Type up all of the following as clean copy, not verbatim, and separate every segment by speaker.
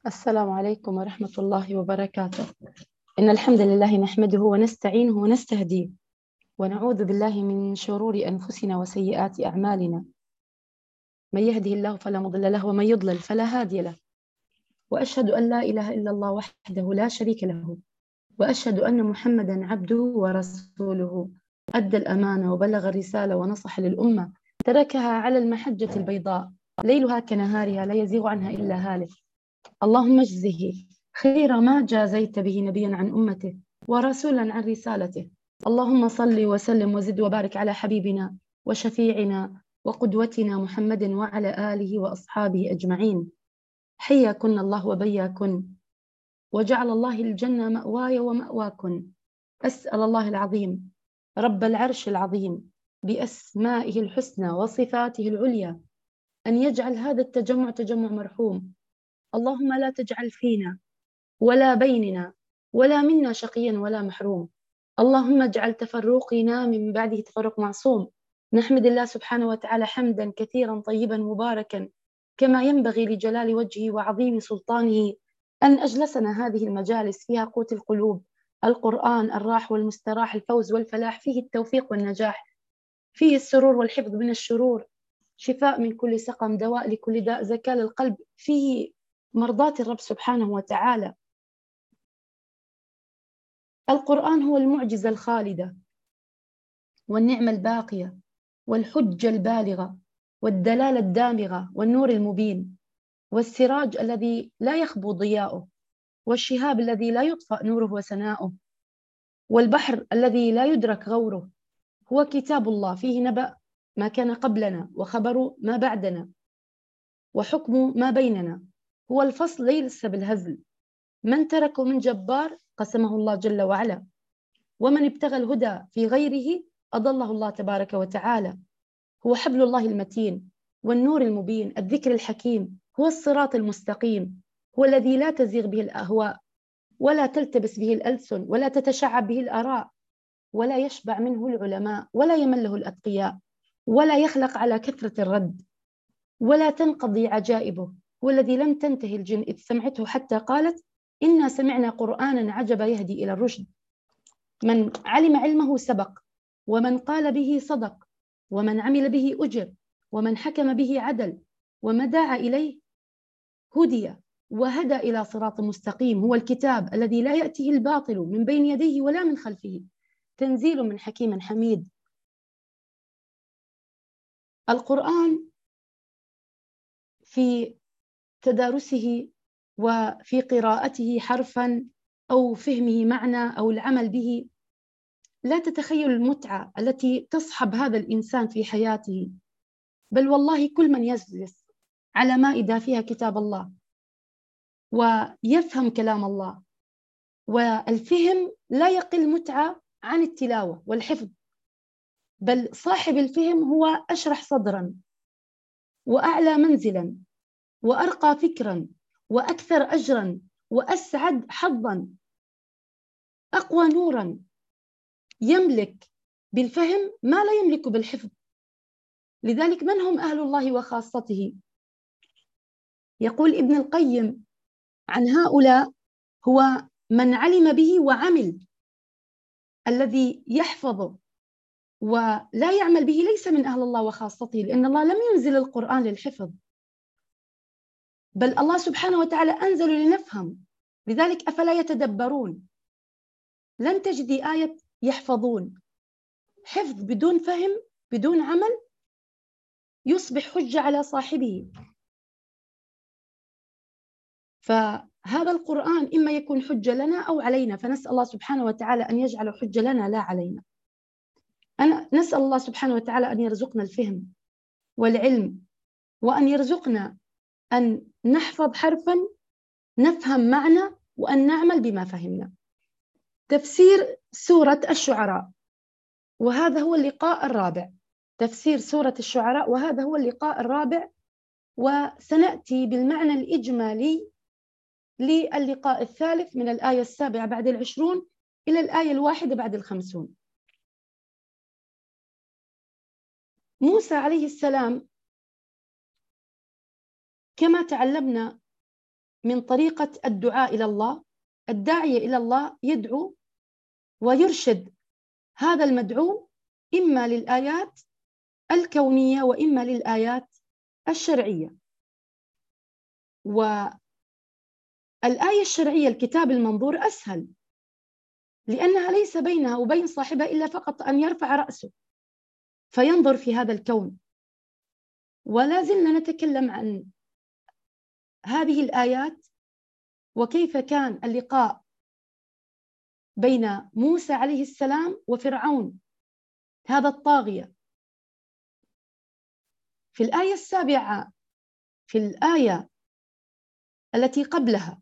Speaker 1: السلام عليكم ورحمة الله وبركاته. إن الحمد لله نحمده ونستعينه ونستهديه، ونعوذ بالله من شرور أنفسنا وسيئات أعمالنا. من يهده الله فلا مضل له، ومن يضلل فلا هادي له. وأشهد أن لا إله إلا الله وحده لا شريك له، وأشهد أن محمدا عبده ورسوله. أدى الأمانة وبلغ الرسالة ونصح للأمة، تركها على المحجة البيضاء ليلها كنهارها، لا يزيغ عنها إلا هالك. اللهم اجزه خير ما جازيت به نبيا عن أمته ورسولا عن رسالته. اللهم صل وسلم وزد وبارك على حبيبنا وشفيعنا وقدوتنا محمد وعلى آله وأصحابه أجمعين. حياكن الله وبياكن، وجعل الله الجنة مأواي ومأواكن. أسأل الله العظيم رب العرش العظيم بأسمائه الحسنى وصفاته العليا أن يجعل هذا التجمع تجمع مرحوم. اللهم لا تجعل فينا ولا بيننا ولا منا شقيا ولا محروم. اللهم اجعل تفرقنا من بعده تفرق معصوم. نحمد الله سبحانه وتعالى حمدا كثيرا طيبا مباركا، كما ينبغي لجلال وجهه وعظيم سلطانه، أن أجلسنا هذه المجالس فيها قوت القلوب، القرآن الراح والمستراح، الفوز والفلاح، فيه التوفيق والنجاح، فيه السرور والحفظ من الشرور، شفاء من كل سقم، دواء لكل داء، زكاة للقلب، فيه مرضاة الرب سبحانه وتعالى. القرآن هو المعجزة الخالدة والنعمة الباقية والحجة البالغة والدلالة الدامغة والنور المبين والسراج الذي لا يخبو ضياؤه والشهاب الذي لا يطفأ نوره وسناؤه والبحر الذي لا يدرك غوره. هو كتاب الله فيه نبأ ما كان قبلنا وخبر ما بعدنا وحكم ما بيننا. هو الفصل ليس بالهزل. من تركه من جبار قسمه الله جل وعلا، ومن ابتغى الهدى في غيره أضله الله تبارك وتعالى. هو حبل الله المتين والنور المبين، الذكر الحكيم، هو الصراط المستقيم، هو الذي لا تزيغ به الأهواء ولا تلتبس به الألسن ولا تتشعب به الآراء، ولا يشبع منه العلماء ولا يمله الأتقياء، ولا يخلق على كثرة الرد ولا تنقضي عجائبه. هو الذي لم تنتهي الجن إذ سمعته حتى قالت إنا سمعنا قرآنا عجبا يهدي إلى الرشد. من علم علمه سبق، ومن قال به صدق، ومن عمل به أجر، ومن حكم به عدل، وما دعا إليه هدي وهدى إلى صراط مستقيم. هو الكتاب الذي لا يأتيه الباطل من بين يديه ولا من خلفه، تنزيل من حكيم حميد. القرآن في تدارسه وفي قراءته حرفا أو فهمه معنى أو العمل به، لا تتخيل المتعة التي تصحب هذا الإنسان في حياته. بل والله كل من يجلس على مائدة فيها كتاب الله ويفهم كلام الله، والفهم لا يقل متعة عن التلاوة والحفظ، بل صاحب الفهم هو أشرح صدرا وأعلى منزلا وأرقى فكرا وأكثر أجرا وأسعد حظا، أقوى نورا، يملك بالفهم ما لا يملك بالحفظ. لذلك من هم أهل الله وخاصته؟ يقول ابن القيم عن هؤلاء: هو من علم به وعمل. الذي يحفظ ولا يعمل به ليس من أهل الله وخاصته، لأن الله لم ينزل القرآن للحفظ، بل الله سبحانه وتعالى أنزل لنفهم. لذلك أفلا يتدبرون؟ لن تجدي آية يحفظون. حفظ بدون فهم بدون عمل يصبح حجة على صاحبه. فهذا القرآن إما يكون حجة لنا أو علينا، فنسأل الله سبحانه وتعالى أن يجعل حجة لنا لا علينا. نسأل الله سبحانه وتعالى أن يرزقنا الفهم والعلم، وأن يرزقنا أن نحفظ حرفا، نفهم معنى، وأن نعمل بما فهمنا. تفسير سورة الشعراء، وهذا هو اللقاء الرابع. تفسير سورة الشعراء، وهذا هو اللقاء الرابع، وسنأتي بالمعنى الإجمالي للقاء الثالث من الآية 7 بعد 20 إلى الآية 1 بعد 50. موسى عليه السلام كما تعلمنا من طريقة الدعاء إلى الله. الداعية إلى الله يدعو ويرشد هذا المدعو إما للآيات الكونية وإما للآيات الشرعية. والآية الشرعية الكتاب المنظور أسهل، لأنها ليس بينها وبين صاحبها إلا فقط أن يرفع رأسه فينظر في هذا الكون. ولا زلنا نتكلم عن هذه الآيات وكيف كان اللقاء بين موسى عليه السلام وفرعون هذا الطاغية. في الآية السابعة، في الآية التي قبلها،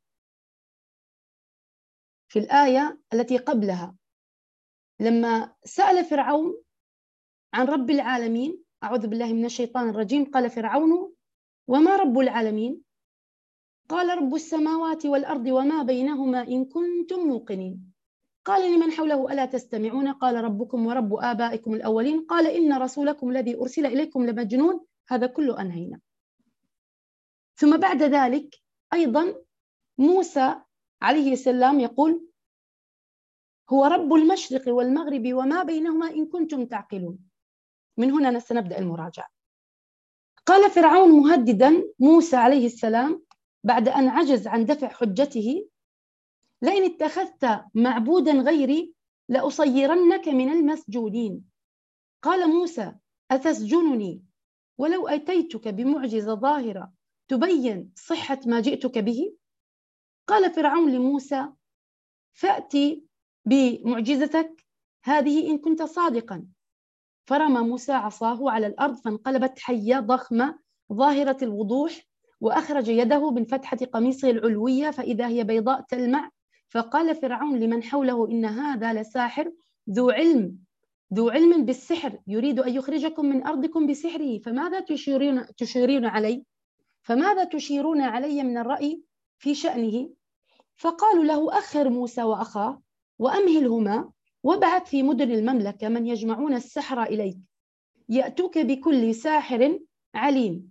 Speaker 1: لما سأل فرعون عن رب العالمين، أعوذ بالله من الشيطان الرجيم، قال فرعون: وما رب العالمين؟ قال: رب السماوات والأرض وما بينهما إن كنتم موقنين. قال لمن حوله: ألا تستمعون؟ قال: ربكم ورب آبائكم الأولين. قال: إن رسولكم الذي أرسل إليكم لمجنون. هذا كله أنهينا. ثم بعد ذلك أيضا موسى عليه السلام يقول: هو رب المشرق والمغرب وما بينهما إن كنتم تعقلون. من هنا سنبدأ المراجعة. قال فرعون مهددا موسى عليه السلام بعد أن عجز عن دفع حجته: لئن اتخذت معبودا غيري لأصيرنك من المسجونين. قال موسى: أتسجنني ولو أتيتك بمعجزة ظاهرة تبين صحة ما جئتك به؟ قال فرعون لموسى: فأتي بمعجزتك هذه إن كنت صادقا. فرمى موسى عصاه على الأرض فانقلبت حية ضخمة ظاهرة الوضوح، وأخرج يده من فتحة قميصه العلوية فإذا هي بيضاء تلمع. فقال فرعون لمن حوله: إن هذا لساحر ذو علم بالسحر، يريد أن يخرجكم من أرضكم بسحره، فماذا تشيرون علي من الرأي في شأنه؟ فقالوا له: أخر موسى وأخاه وأمهلهما وابعث في مدن المملكة من يجمعون السحر إليك يأتوك بكل ساحر عليم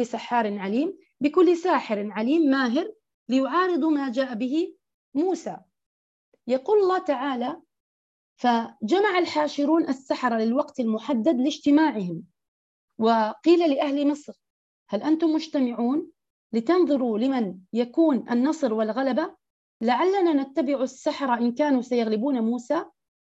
Speaker 1: ماهر ليعارضوا ما جاء به موسى. يقول الله تعالى: فجمع الحاشرون السحرة للوقت المحدد لاجتماعهم، وقيل لأهل مصر: هل أنتم مجتمعون لتنظروا لمن يكون النصر والغلبة؟ لعلنا نتبع السحرة إن كانوا سيغلبون موسى.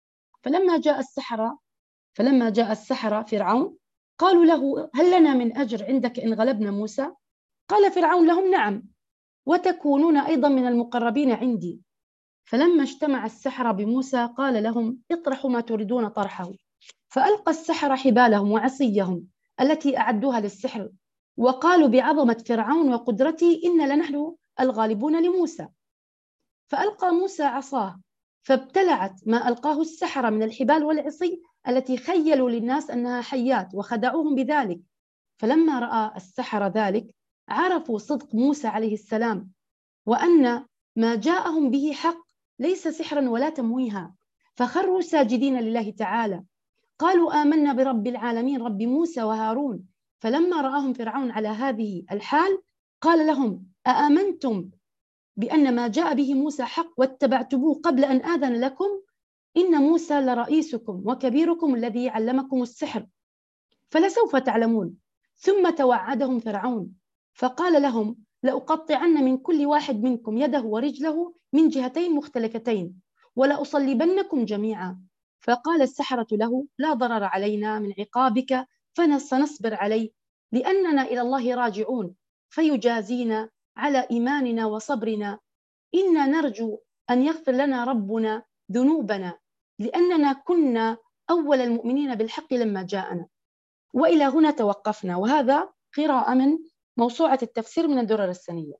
Speaker 1: فلما جاء السحرة فرعون قالوا له: هل لنا من أجر عندك إن غلبنا موسى؟ قال فرعون لهم: نعم، وتكونون أيضا من المقربين عندي. فلما اجتمع السحرة بموسى قال لهم: اطرحوا ما تريدون طرحه. فألقى السحرة حبالهم وعصيهم التي أعدوها للسحر، وقالوا بعظمة فرعون وقدرته: إن لنحن الغالبون لموسى. فألقى موسى عصاه فابتلعت ما ألقاه السحرة من الحبال والعصي التي خيلوا للناس أنها حيات وخدعوهم بذلك. فلما رأى السحرة ذلك عرفوا صدق موسى عليه السلام، وأن ما جاءهم به حق ليس سحرا ولا تمويها، فخروا ساجدين لله تعالى. قالوا: آمنا برب العالمين رب موسى وهارون. فلما رآهم فرعون على هذه الحال قال لهم: أآمنتم بأن ما جاء به موسى حق واتبعتموه قبل أن آذن لكم؟ إن موسى لرئيسكم وكبيركم الذي علمكم السحر، فلسوف تعلمون. ثم توعدهم فرعون فقال لهم: لأقطعن من كل واحد منكم يده ورجله من جهتين مختلفتين ولأصلبنكم جميعا. فقال السحرة له: لا ضرر علينا من عقابك، فسنصبر عليه، لأننا إلى الله راجعون فيجازينا على إيماننا وصبرنا. إنا نرجو أن يغفر لنا ربنا ذنوبنا، لأننا كنا أول المؤمنين بالحق لما جاءنا. وإلى هنا توقفنا، وهذا قراءة من موسوعة التفسير من الدرر السنية.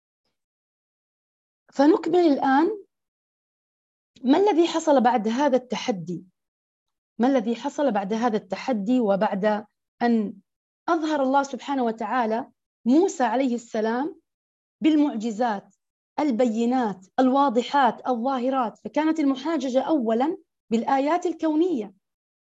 Speaker 1: فنكمل الآن ما الذي حصل بعد هذا التحدي؟ وبعد أن أظهر الله سبحانه وتعالى موسى عليه السلام بالمعجزات البينات الواضحات الظاهرات، فكانت المحاججة أولا بالآيات الكونية،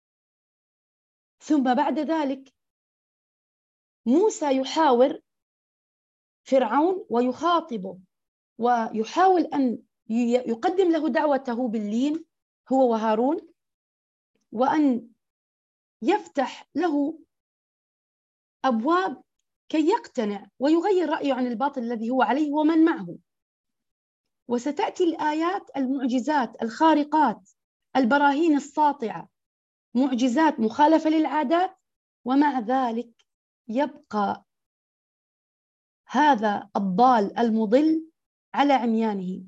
Speaker 1: ثم بعد ذلك موسى يحاور فرعون ويخاطبه ويحاول أن يقدم له دعوته باللين هو وهارون، وأن يفتح له أبواب كي يقتنع ويغير رأيه عن الباطل الذي هو عليه ومن معه. وستأتي الآيات، المعجزات، الخارقات، البراهين الساطعة، معجزات مخالفة للعادات، ومع ذلك يبقى هذا الضال المضل على عميانه.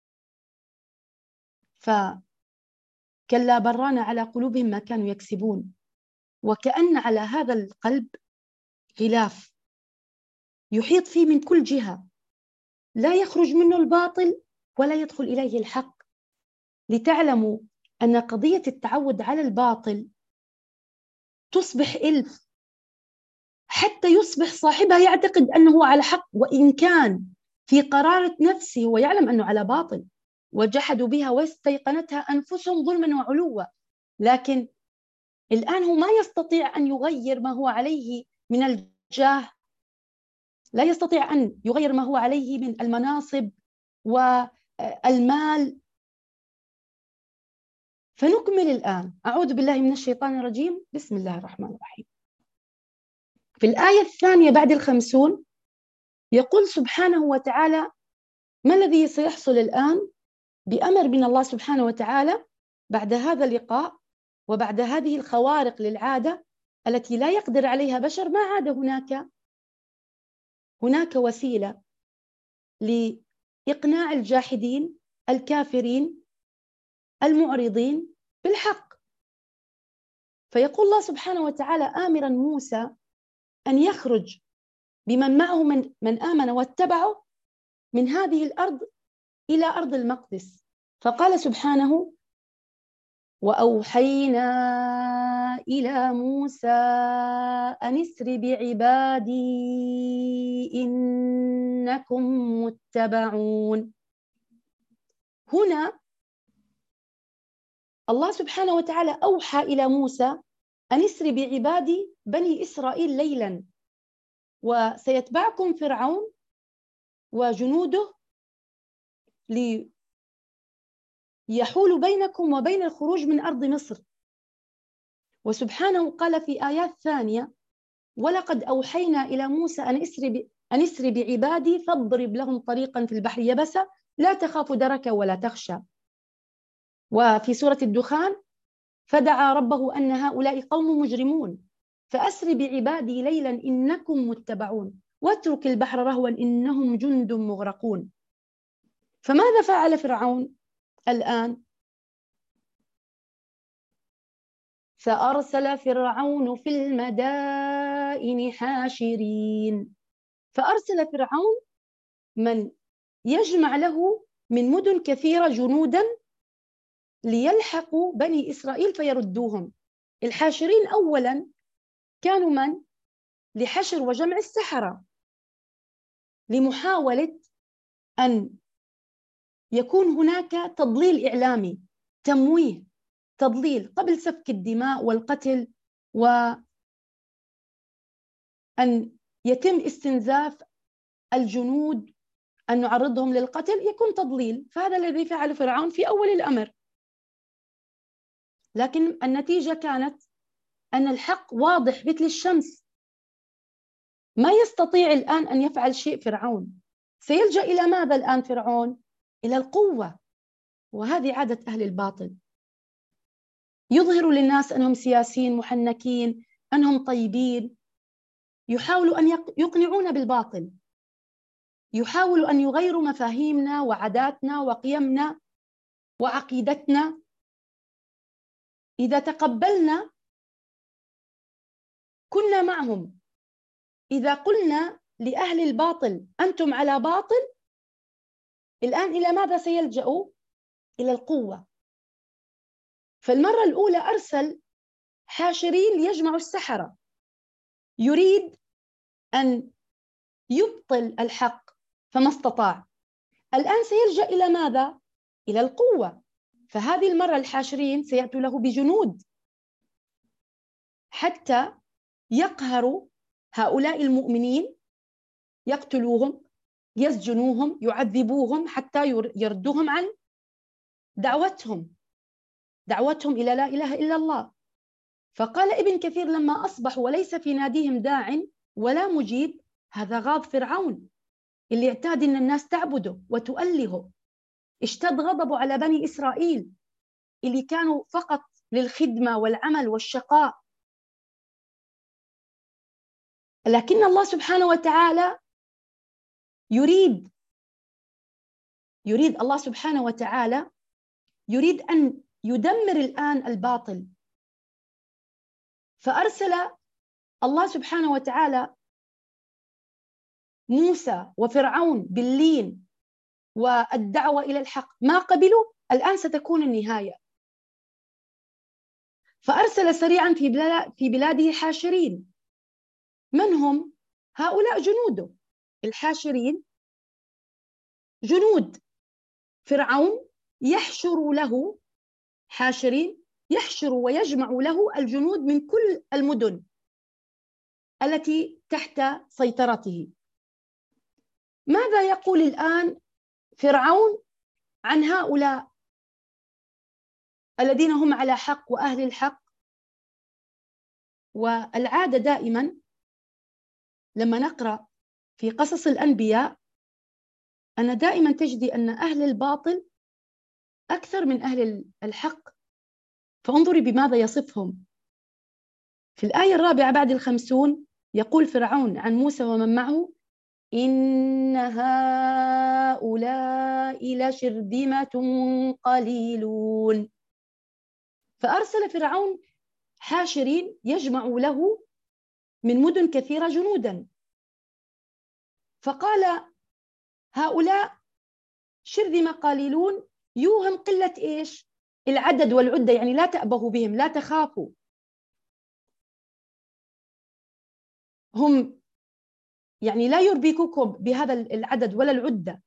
Speaker 1: فكلا بران على قلوبهم ما كانوا يكسبون. وكأن على هذا القلب غلاف يحيط فيه من كل جهة، لا يخرج منه الباطل ولا يدخل إليه الحق. لتعلموا أن قضية التعود على الباطل تصبح إلف، حتى يصبح صاحبها يعتقد أنه على حق، وإن كان في قرارة نفسه هو يعلم أنه على باطل. وجحدوا بها واستيقنتها أنفسهم ظلما وعلوا. لكن الآن هو ما يستطيع أن يغير ما هو عليه من الجاه، لا يستطيع أن يغير ما هو عليه من المناصب والمال. فنكمل الآن. أعوذ بالله من الشيطان الرجيم. بسم الله الرحمن الرحيم. في الآية الثانية بعد 50 يقول سبحانه وتعالى: ما الذي سيحصل الآن بأمر من الله سبحانه وتعالى بعد هذا اللقاء وبعد هذه الخوارق للعادة التي لا يقدر عليها بشر؟ ما عاد هناك وسيلة لإقناع الجاحدين الكافرين المعرضين بالحق. فيقول الله سبحانه وتعالى آمرا موسى أن يخرج بمن معه من آمن واتبعه من هذه الأرض إلى أرض المقدس. فقال سبحانه: وأوحينا إلى موسى أن اسر بعبادي إنكم متبعون. هنا الله سبحانه وتعالى أوحى إلى موسى أن اسر بعبادي بني إسرائيل ليلا، وسيتبعكم فرعون وجنوده ليحول بينكم وبين الخروج من أرض مصر. وسبحانه قال في آيات ثانية: ولقد أوحينا إلى موسى أن اسر بعبادي فاضرب لهم طريقا في البحر يبسا لا تخاف دركا ولا تخشى. وفي سورة الدخان: فدعا ربه أن هؤلاء قوم مجرمون فأسر بعبادي ليلا إنكم متبعون واترك البحر رهوا إنهم جند مغرقون. فماذا فعل فرعون الآن؟ فأرسل فرعون في المدائن حاشرين. فأرسل فرعون من يجمع له من مدن كثيرة جنودا ليلحقوا بني إسرائيل فيردوهم. الحاشرين أولا كانوا من؟ لحشر وجمع السحرة، لمحاولة أن يكون هناك تضليل إعلامي، تمويه، تضليل قبل سفك الدماء والقتل، وأن يتم استنزاف الجنود، أن نعرضهم للقتل، يكون تضليل. فهذا الذي فعله فرعون في أول الأمر. لكن النتيجة كانت أن الحق واضح مثل الشمس. ما يستطيع الآن أن يفعل شيء فرعون. سيلجأ إلى ماذا الآن فرعون؟ إلى القوة. وهذه عادة أهل الباطل، يظهروا للناس أنهم سياسيين محنكين، أنهم طيبين، يحاولوا أن يقنعونا بالباطل، يحاولوا أن يغيروا مفاهيمنا وعاداتنا وقيمنا وعقيدتنا. إذا تقبلنا كنا معهم. إذا قلنا لأهل الباطل أنتم على باطل، الآن إلى ماذا سيلجأوا؟ إلى القوة. فالمرة الأولى أرسل حاشرين ليجمعوا السحرة، يريد أن يبطل الحق فما استطاع. الآن سيلجأ إلى ماذا؟ إلى القوة. فهذه المرة الحاشرين سيأتوا له بجنود حتى يقهروا هؤلاء المؤمنين، يقتلوهم يسجنوهم، يعذبوهم حتى يردوهم عن دعوتهم إلى لا إله إلا الله. فقال ابن كثير: لما أصبحوا وليس في ناديهم داع ولا مجيب، هذا غاض فرعون اللي اعتاد أن الناس تعبده وتؤلهه. اشتد غضبه على بني إسرائيل اللي كانوا فقط للخدمة والعمل والشقاء. لكن الله سبحانه وتعالى يريد الله سبحانه وتعالى يريد أن يدمر الآن الباطل. فأرسل الله سبحانه وتعالى موسى وفرعون باللين والدعوة إلى الحق، ما قبلوا. الآن ستكون النهاية. فأرسل سريعا في بلاده حاشرين. من هم؟ هؤلاء جنوده. الحاشرين جنود فرعون، يحشر له حاشرين، يحشر ويجمع له الجنود من كل المدن التي تحت سيطرته. ماذا يقول الآن فرعون عن هؤلاء الذين هم على حق وأهل الحق؟ والعادة دائما لما نقرأ في قصص الأنبياء أن دائما تجدي أن أهل الباطل أكثر من أهل الحق. فانظري بماذا يصفهم. في الآية 4 بعد 50 يقول فرعون عن موسى ومن معه: إن هؤلاء لشرذمة قليلون. فأرسل فرعون حاشرين يجمع له من مدن كثيرة جنودا، فقال: هؤلاء شرذمة قليلون، يوهم قلة إيش؟ العدد والعدة، يعني لا تأبهوا بهم، لا تخافوا. هم يعني لا يربكوكم بهذا العدد ولا العدة،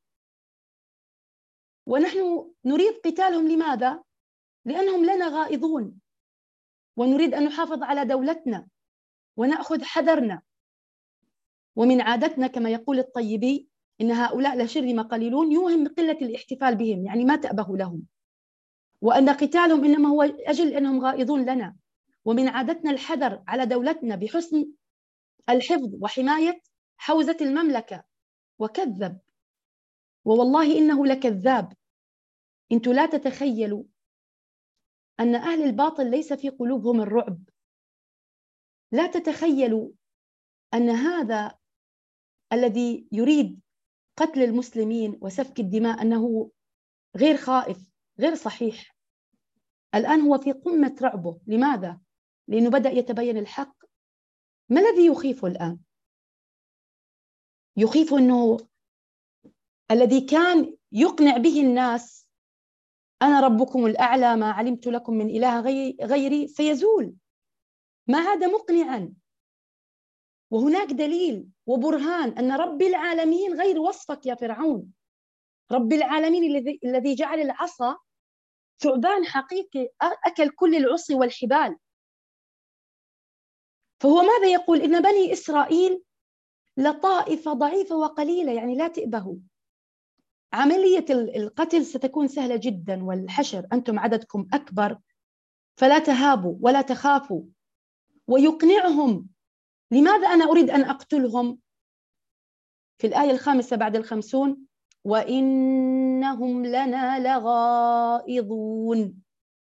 Speaker 1: ونحن نريد قتالهم. لماذا؟ لأنهم لنا غائظون، ونريد أن نحافظ على دولتنا ونأخذ حذرنا. ومن عادتنا كما يقول الطيبي: إن هؤلاء لشرذمة قليلون، يوهم قلة الاحتفال بهم، يعني ما تأبه لهم، وأن قتالهم إنما هو أجل أنهم غائظون لنا. ومن عادتنا الحذر على دولتنا بحسن الحفظ وحماية حوزة المملكة. وكذب، ووالله إنه لكذاب. أنتم لا تتخيلوا أن أهل الباطل ليس في قلوبهم الرعب. لا تتخيلوا أن هذا الذي يريد قتل المسلمين وسفك الدماء أنه غير خائف، غير صحيح. الآن هو في قمة رعبه. لماذا؟ لأنه بدأ يتبين الحق. ما الذي يخيفه الآن؟ يخيفه أنه الذي كان يقنع به الناس: أنا ربكم الأعلى ما علمت لكم من إله غيري، سيزول. ما عاد مقنعا. وهناك دليل وبرهان أن رب العالمين غير وصفك يا فرعون. رب العالمين الذي جعل العصا ثعبان حقيقي أكل كل العصي والحبال. فهو ماذا يقول؟ إن بني إسرائيل لطائفة ضعيفة وقليلة، يعني لا تئبهوا. عملية القتل ستكون سهلة جدا، والحشر أنتم عددكم أكبر، فلا تهابوا ولا تخافوا. ويقنعهم. لماذا أنا أريد أن أقتلهم؟ في الآية 5 بعد 50: وإنهم لنا لغائظون.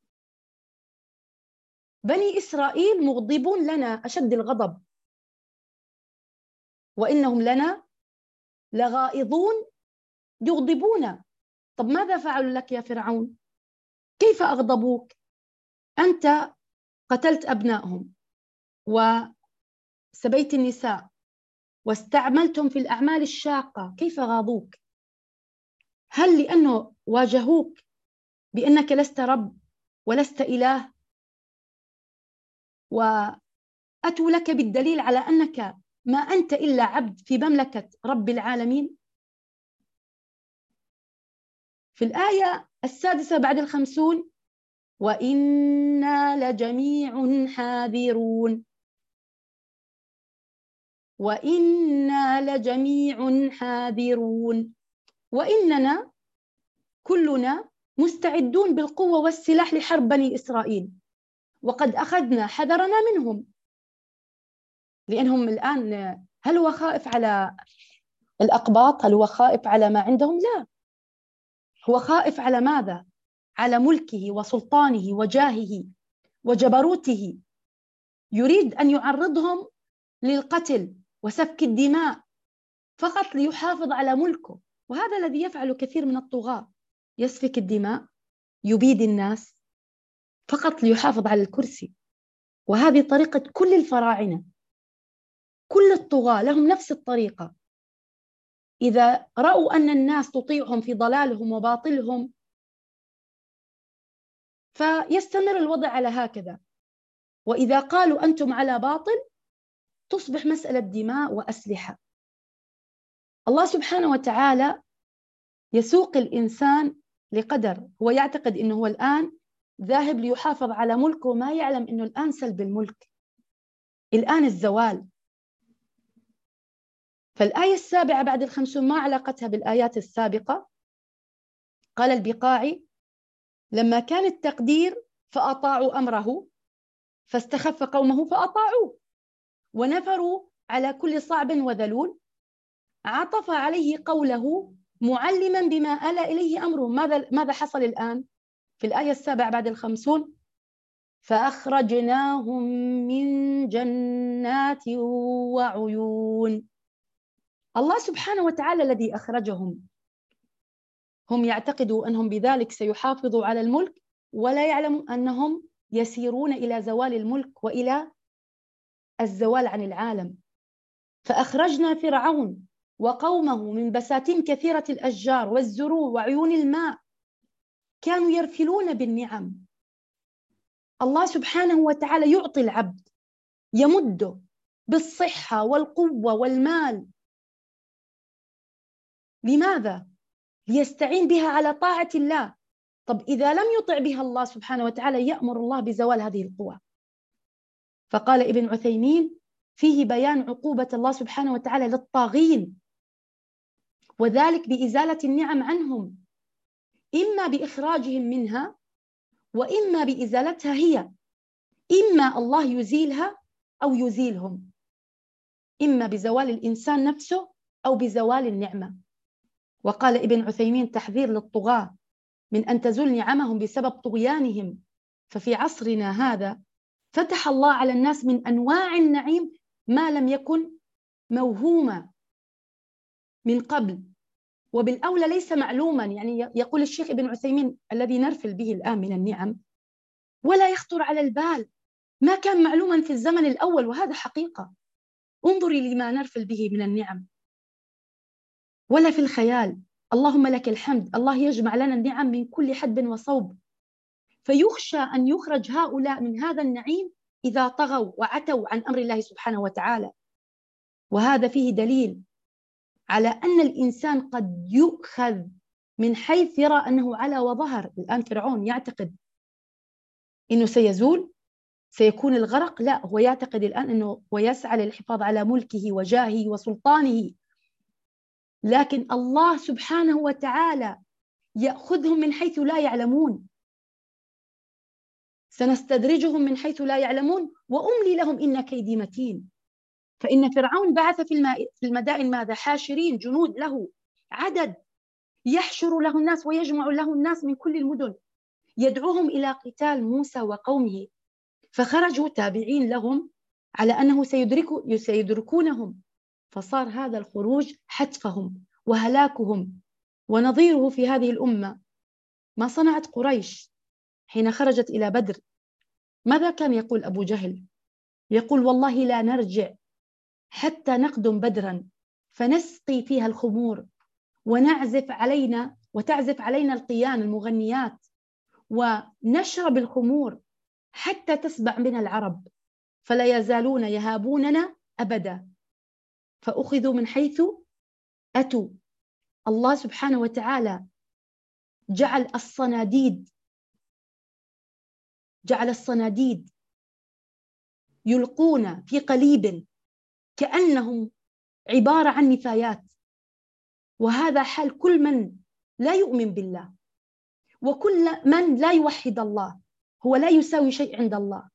Speaker 1: بني إسرائيل مغضبون لنا أشد الغضب. وإنهم لنا لغائظون، يغضبون. طب ماذا فعلوا لك يا فرعون؟ كيف أغضبوك؟ أنت قتلت أبنائهم وسبيت النساء واستعملتهم في الأعمال الشاقة، كيف غاضوك؟ هل لأنه واجهوك بأنك لست رب ولست إله، وأتوا لك بالدليل على أنك ما أنت إلا عبد في مملكة رب العالمين؟ في الآية 6 بعد 50: وإنا لجميع حاذرون. وإنا لجميع حاذرون. وإننا كلنا مستعدون بالقوة والسلاح لحرب بني إسرائيل، وقد أخذنا حذرنا منهم، لأنهم الآن هل هو خائف على الأقباط؟ هل هو خائف على ما عندهم؟ لا، هو خائف على ماذا؟ على ملكه وسلطانه وجاهه وجبروته. يريد أن يعرضهم للقتل وسفك الدماء فقط ليحافظ على ملكه. وهذا الذي يفعل كثير من الطغاة، يسفك الدماء، يبيد الناس فقط ليحافظ على الكرسي. وهذه طريقة كل الفراعنة، كل الطغاة لهم نفس الطريقة. إذا رأوا أن الناس تطيعهم في ضلالهم وباطلهم فيستمر الوضع على هكذا، وإذا قالوا أنتم على باطل تصبح مسألة دماء وأسلحة. الله سبحانه وتعالى يسوق الإنسان لقدر، هو يعتقد أنه هو الآن ذاهب ليحافظ على ملكه، ما يعلم أنه الآن سلب الملك، الآن الزوال. فالآية السابعة بعد الخمسون ما علاقتها بالآيات السابقة؟ قال البقاعي: لما كان التقدير فأطاعوا أمره فاستخف قومه فأطاعوه ونفروا على كل صعب وذلول، عطف عليه قوله معلما بما آل إليه أمره. ماذا حصل الآن في الآية السابعة بعد الخمسون؟ فأخرجناهم من جنات وعيون. الله سبحانه وتعالى الذي أخرجهم، هم يعتقدوا أنهم بذلك سيحافظوا على الملك، ولا يعلموا أنهم يسيرون إلى زوال الملك وإلى الزوال عن العالم. فأخرجنا فرعون وقومه من بساتين كثيرة الأشجار والزروع وعيون الماء، كانوا يرفلون بالنعم. الله سبحانه وتعالى يعطي العبد، يمده بالصحة والقوة والمال. لماذا؟ ليستعين بها على طاعة الله. طب إذا لم يطع بها الله سبحانه وتعالى يأمر الله بزوال هذه القوى. فقال ابن عثيمين: فيه بيان عقوبة الله سبحانه وتعالى للطاغين، وذلك بإزالة النعم عنهم، إما بإخراجهم منها وإما بإزالتها هي. إما الله يزيلها أو يزيلهم، إما بزوال الإنسان نفسه أو بزوال النعمة. وقال ابن عثيمين: تحذير للطغاة من أن تزول نعمهم بسبب طغيانهم. ففي عصرنا هذا فتح الله على الناس من أنواع النعيم ما لم يكن موهوما من قبل، وبالأولى ليس معلوما. يعني يقول الشيخ ابن عثيمين الذي نرفل به الآن من النعم ولا يخطر على البال، ما كان معلوما في الزمن الأول، وهذا حقيقة. انظري لما نرفل به من النعم، ولا في الخيال. اللهم لك الحمد، الله يجمع لنا النعم من كل حدب وصوب، فيخشى أن يخرج هؤلاء من هذا النعيم إذا طغوا وعتوا عن أمر الله سبحانه وتعالى. وهذا فيه دليل على أن الإنسان قد يؤخذ من حيث يرى أنه على وظهر. الآن فرعون يعتقد أنه سيزول، سيكون الغرق. لا، هو يعتقد الآن أنه ويسعى للحفاظ على ملكه وجاهه وسلطانه، لكن الله سبحانه وتعالى يأخذهم من حيث لا يعلمون. سنستدرجهم من حيث لا يعلمون وأملي لهم إن كيدي متين. فإن فرعون بعث في المدائن ماذا؟ حاشرين، جنود له عدد، يحشر له الناس ويجمع له الناس من كل المدن، يدعوهم إلى قتال موسى وقومه. فخرجوا تابعين لهم على أنه سيدركونهم، فصار هذا الخروج حتفهم وهلاكهم. ونظيره في هذه الأمة ما صنعت قريش حين خرجت إلى بدر. ماذا كان يقول أبو جهل؟ يقول: والله لا نرجع حتى نقدم بدرا فنسقي فيها الخمور وتعزف علينا القيان المغنيات ونشرب الخمور حتى تسبع بنا العرب، فلا يزالون يهابوننا أبدا. فأخذوا من حيث أتوا. الله سبحانه وتعالى جعل الصناديد يلقون في قليب كأنهم عبارة عن نفايات. وهذا حال كل من لا يؤمن بالله، وكل من لا يوحد الله، هو لا يساوي شيء عند الله.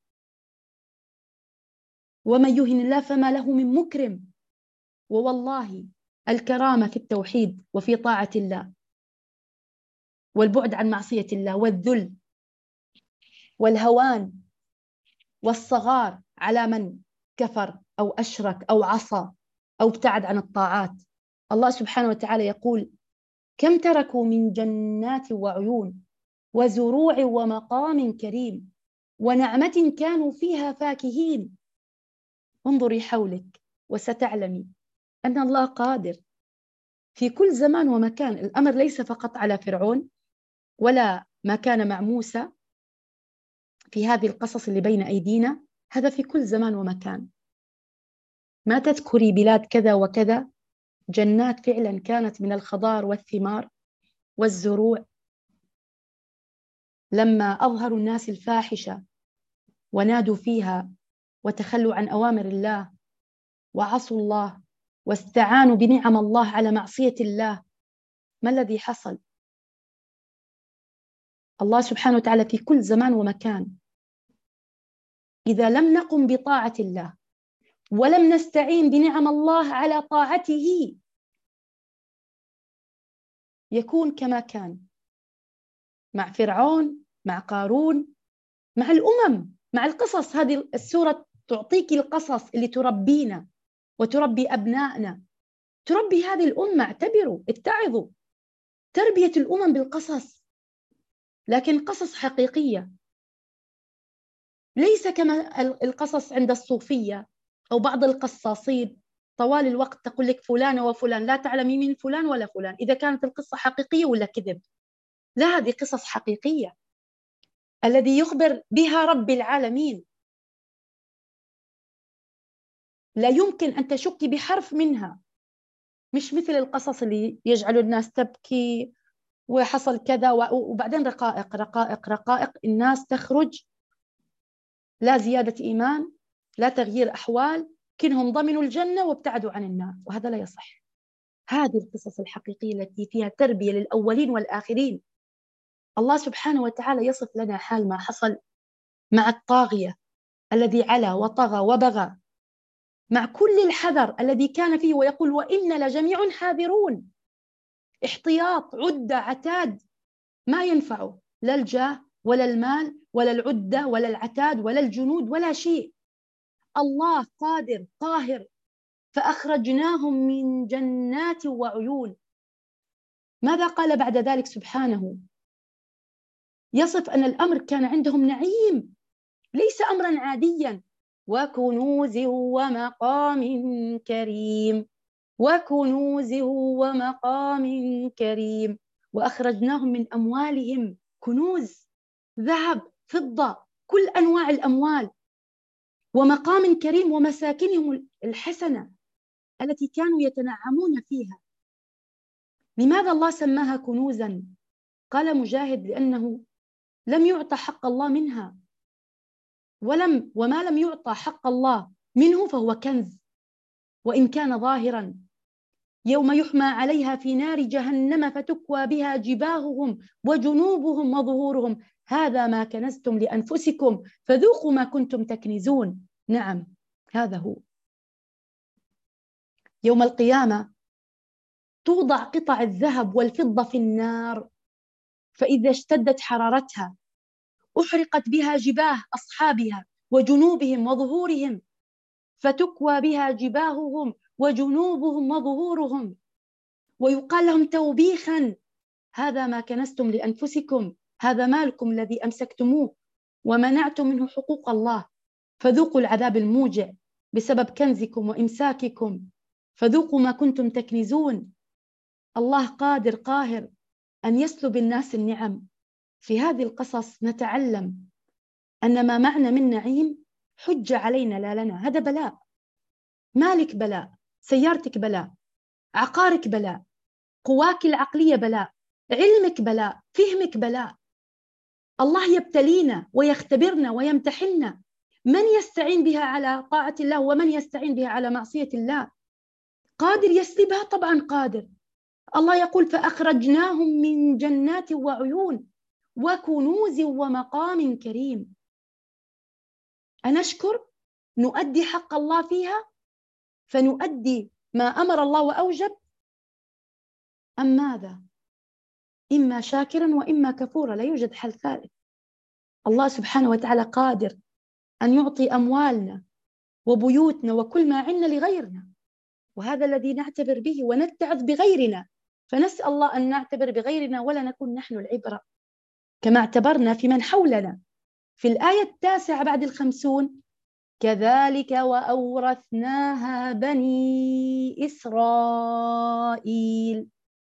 Speaker 1: ومن يهن الله فما له من مكرم. ووالله الكرامة في التوحيد وفي طاعة الله، والبعد عن معصية الله، والذل والهوان والصغار على من كفر أو أشرك أو عصى أو ابتعد عن الطاعات. الله سبحانه وتعالى يقول: كم تركوا من جنات وعيون وزروع ومقام كريم ونعمة كانوا فيها فاكهين. انظري حولك وستعلمي أن الله قادر في كل زمان ومكان. الأمر ليس فقط على فرعون ولا ما كان مع موسى في هذه القصص اللي بين أيدينا، هذا في كل زمان ومكان. ما تذكري بلاد كذا وكذا، جنات فعلا كانت من الخضار والثمار والزروع. لما أظهروا الناس الفاحشة ونادوا فيها وتخلوا عن أوامر الله وعصوا الله واستعانوا بنعم الله على معصية الله، ما الذي حصل؟ الله سبحانه وتعالى في كل زمان ومكان إذا لم نقم بطاعة الله ولم نستعين بنعم الله على طاعته يكون كما كان مع فرعون، مع قارون، مع الأمم، مع القصص. هذه السورة تعطيك القصص اللي تربينا وتربي أبنائنا، تربي هذه الأمة. اعتبروا، اتعظوا. تربية الأمم بالقصص، لكن قصص حقيقية، ليس كما القصص عند الصوفية أو بعض القصاصين طوال الوقت تقول لك فلان وفلان، لا تعلمي من فلان ولا فلان إذا كانت القصة حقيقية ولا كذب. لا، هذه قصص حقيقية الذي يخبر بها رب العالمين، لا يمكن أن تشك بحرف منها. مش مثل القصص اللي يجعل الناس تبكي وحصل كذا وبعدين رقائق رقائق رقائق، الناس تخرج لا زيادة إيمان لا تغيير أحوال، كنهم ضمنوا الجنة وابتعدوا عن النار، وهذا لا يصح. هذه القصص الحقيقية التي فيها تربية للأولين والآخرين. الله سبحانه وتعالى يصف لنا حال ما حصل مع الطاغية الذي علا وطغى وبغى، مع كل الحذر الذي كان فيه، ويقول: وإن لجميع حاذرون. احتياط، عدة، عتاد، ما ينفعه لا الجاه ولا المال ولا العدة ولا العتاد ولا الجنود ولا شيء. الله قادر قاهر. فأخرجناهم من جنات وعيون. ماذا قال بعد ذلك سبحانه؟ يصف أن الأمر كان عندهم نعيم، ليس أمرا عاديا. وكنوز ومقام كريم، وكنوز ومقام كريم. وأخرجناهم من أموالهم كنوز، ذهب، فضة، كل أنواع الأموال، ومقام كريم، ومساكنهم الحسنة التي كانوا يتنعمون فيها. لماذا الله سماها كنوزا؟ قال مجاهد: لأنه لم يعطى حق الله منها، وما لم يعطى حق الله منه فهو كنز وإن كان ظاهرا. يوم يحمى عليها في نار جهنم فتكوى بها جباههم وجنوبهم وظهورهم هذا ما كنزتم لأنفسكم فذوقوا ما كنتم تكنزون. نعم، هذا هو. يوم القيامة توضع قطع الذهب والفضة في النار، فإذا اشتدت حرارتها أحرقت بها جباه أصحابها وجنوبهم وظهورهم، فتكوى بها جباههم وجنوبهم وظهورهم، ويقال لهم توبيخا: هذا ما كنزتم لأنفسكم، هذا مالكم الذي أمسكتموه ومنعتم منه حقوق الله، فذوقوا العذاب الموجع بسبب كنزكم وإمساككم، فذوقوا ما كنتم تكنزون. الله قادر قاهر أن يسلب الناس النعم. في هذه القصص نتعلم أن ما معنا من نعيم حجة علينا لا لنا. هذا بلاء، مالك بلاء، سيارتك بلاء، عقارك بلاء، قواك العقلية بلاء، علمك بلاء، فهمك بلاء. الله يبتلينا ويختبرنا ويمتحننا من يستعين بها على طاعة الله ومن يستعين بها على معصية الله. قادر يسلبها؟ طبعا قادر. الله يقول فأخرجناهم من جنات وعيون وكنوز ومقام كريم. أنشكر؟ نؤدي حق الله فيها فنؤدي ما أمر الله وأوجب، أم ماذا؟ إما شاكرا وإما كفورا، لا يوجد حل ثالث. الله سبحانه وتعالى قادر أن يعطي أموالنا وبيوتنا وكل ما عنا لغيرنا، وهذا الذي نعتبر به ونتعظ بغيرنا، فنسأل الله أن نعتبر بغيرنا ولا نكون نحن العبرة كما اعتبرنا في من حولنا. في الآية 9 بعد 50: كذلك وأورثناها بني إسرائيل.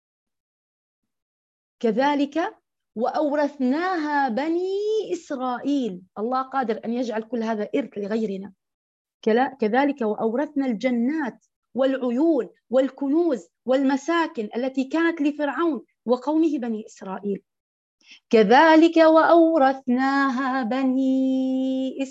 Speaker 1: كذلك وأورثناها بني إسرائيل. الله قادر أن يجعل كل هذا إرث لغيرنا. كذلك وأورثنا الجنات والعيون والكنوز والمساكن التي كانت لفرعون وقومه بني إسرائيل. كذلك وأورثناها بني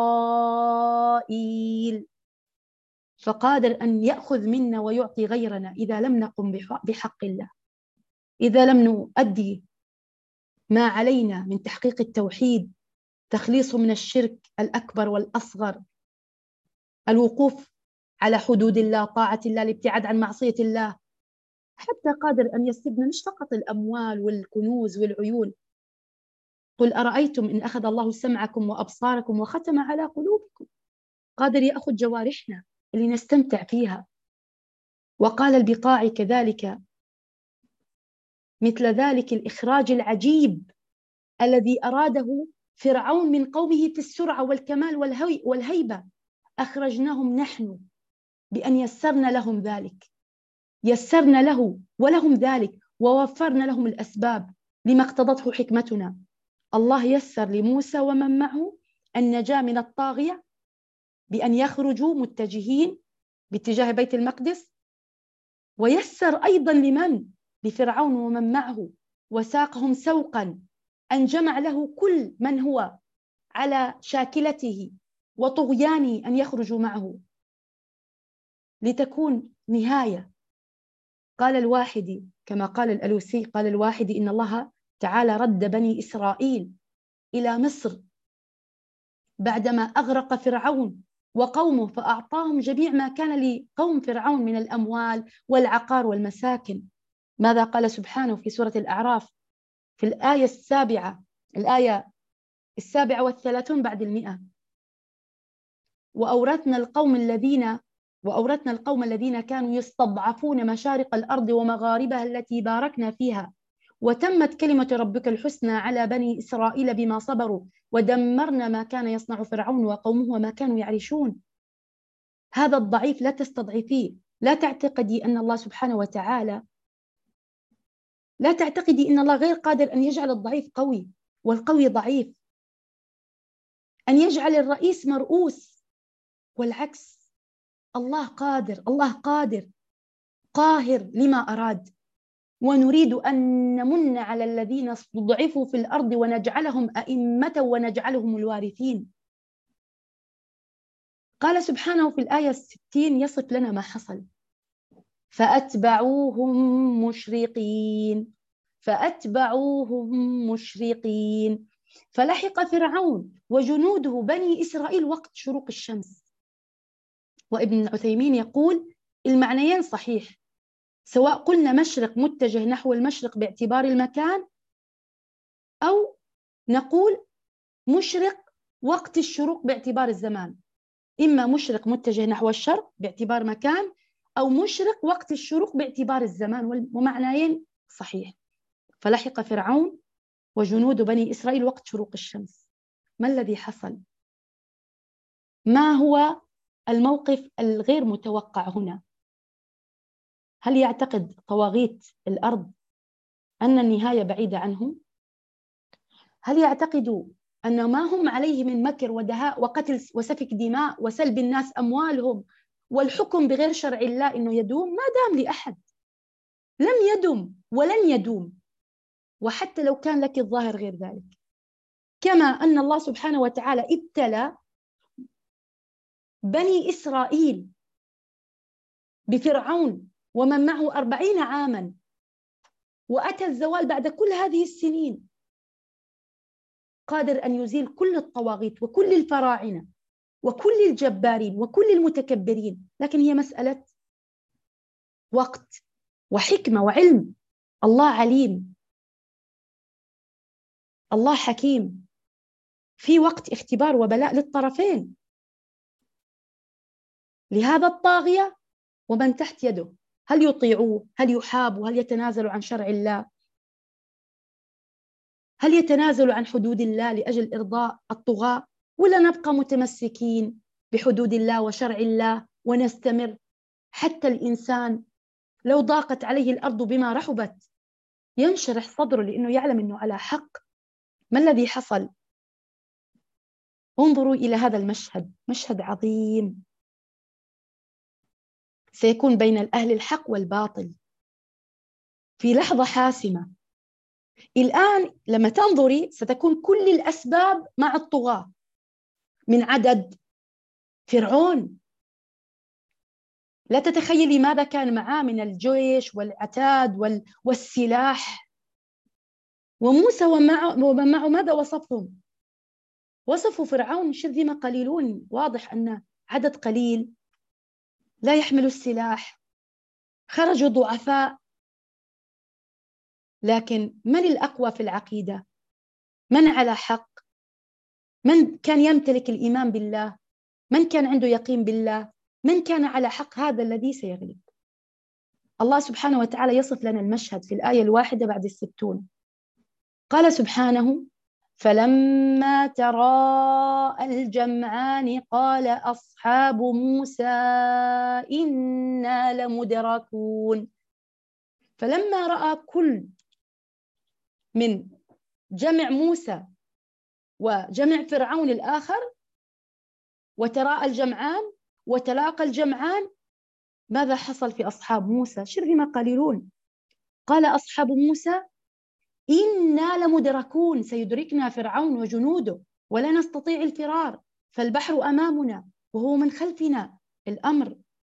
Speaker 1: إسرائيل. فقادر أن يأخذ منا ويعطي غيرنا إذا لم نقم بحق الله، إذا لم نؤدي ما علينا من تحقيق التوحيد، تخليصه من الشرك الأكبر والأصغر، الوقوف على حدود الله، طاعة الله، الابتعاد عن معصية الله. حتى قادر أن يسلبنا مش فقط الأموال والكنوز والعيون. قل أرأيتم إن أخذ الله سمعكم وأبصاركم وختم على قلوبكم. قادر يأخذ جوارحنا اللي نستمتع فيها. وقال البقاعي كذلك مثل ذلك الإخراج العجيب الذي أراده فرعون من قومه في السرعة والكمال والهيبة، أخرجناهم نحن بأن يسرنا لهم ذلك، يسرنا له ولهم ذلك، ووفرنا لهم الأسباب لما اقتضته حكمتنا. الله يسر لموسى ومن معه النجاة من الطاغية بأن يخرجوا متجهين باتجاه بيت المقدس، ويسر أيضا لفرعون ومن معه، وساقهم سوقا أن جمع له كل من هو على شاكلته وطغيانه أن يخرجوا معه لتكون نهاية. قال الواحدي كما قال الألوسي، قال الواحدي إن الله تعالى رد بني إسرائيل إلى مصر بعدما أغرق فرعون وقومه، فأعطاهم جميع ما كان لقوم فرعون من الأموال والعقار والمساكن. ماذا قال سبحانه في سورة الأعراف في الآية 7، الآية 37 بعد 100: وأورثنا القوم الذين كانوا يستضعفون مشارق الأرض ومغاربها التي باركنا فيها، وتمت كلمة ربك الحسنى على بني إسرائيل بما صبروا، ودمرنا ما كان يصنع فرعون وقومه وما كانوا يعرشون. هذا الضعيف لا تستضعفيه. لا تعتقدي أن الله سبحانه وتعالى، لا تعتقدي أن الله غير قادر أن يجعل الضعيف قوي والقوي ضعيف، أن يجعل الرئيس مرؤوس، والعكس. الله قادر، الله قادر قاهر لما أراد. ونريد أن نمن على الذين استضعفوا في الأرض ونجعلهم أئمة ونجعلهم الوارثين. قال سبحانه في الآية 60 يصف لنا ما حصل: فأتبعوهم مشرقين فلحق فرعون وجنوده بني إسرائيل وقت شروق الشمس. وابن عثيمين يقول المعنيين صحيح، سواء قلنا مشرق متجه نحو المشرق باعتبار المكان، أو نقول مشرق وقت الشروق باعتبار الزمان. إما مشرق متجه نحو الشرق باعتبار مكان، أو مشرق وقت الشروق باعتبار الزمان، ومعنيين صحيح. فلحق فرعون وجنود بني إسرائيل وقت شروق الشمس. ما الذي حصل؟ ما هو الموقف الغير متوقع هنا؟ هل يعتقد طواغيت الأرض أن النهاية بعيدة عنهم؟ هل يعتقدوا أن ما هم عليه من مكر ودهاء وقتل وسفك دماء وسلب الناس أموالهم والحكم بغير شرع الله إنه يدوم؟ ما دام لأحد، لم يدم ولن يدوم، وحتى لو كان لك الظاهر غير ذلك. كما أن الله سبحانه وتعالى ابتلى بني إسرائيل بفرعون ومن معه 40 عاما، وأتى الزوال بعد كل هذه السنين، قادر أن يزيل كل الطواغيت وكل الفراعنة وكل الجبارين وكل المتكبرين، لكن هي مسألة وقت وحكمة وعلم. الله عليم، الله حكيم، في وقت اختبار وبلاء للطرفين، لهذا الطاغية ومن تحت يده، هل يطيعوه؟ هل يحابوا؟ هل يتنازلوا عن شرع الله؟ هل يتنازلوا عن حدود الله لأجل إرضاء الطغاة؟ ولا نبقى متمسكين بحدود الله وشرع الله ونستمر حتى الإنسان لو ضاقت عليه الأرض بما رحبت ينشرح صدره لأنه يعلم أنه على حق؟ ما الذي حصل؟ انظروا إلى هذا المشهد، مشهد عظيم سيكون بين الأهل الحق والباطل في لحظة حاسمة. الآن لما تنظري ستكون كل الأسباب مع الطغاة من عدد فرعون، لا تتخيلي ماذا كان معاه من الجيش والعتاد والسلاح. وموسى ومن معه ماذا وصفهم؟ وصفوا فرعون شرذمة قليلون، واضح أن عدد قليل لا يحمل السلاح، خرجوا ضعفاء. لكن من الأقوى في العقيدة؟ من على حق؟ من كان يمتلك الإيمان بالله؟ من كان عنده يقين بالله؟ من كان على حق؟ هذا الذي سيغلب. الله سبحانه وتعالى يصف لنا المشهد في الآية 1 بعد 60. قال سبحانه: فلما تراءى الجمعان قال أصحاب موسى إنا لمدركون. فلما رأى كل من جمع موسى وجمع فرعون الآخر وتراءى الجمعان وتلاقى الجمعان، ماذا حصل في أصحاب موسى؟ شرهم قليلون. قال أصحاب موسى إنا لمدركون، سيدركنا فرعون وجنوده ولا نستطيع الفرار، فالبحر أمامنا وهو من خلفنا. الأمر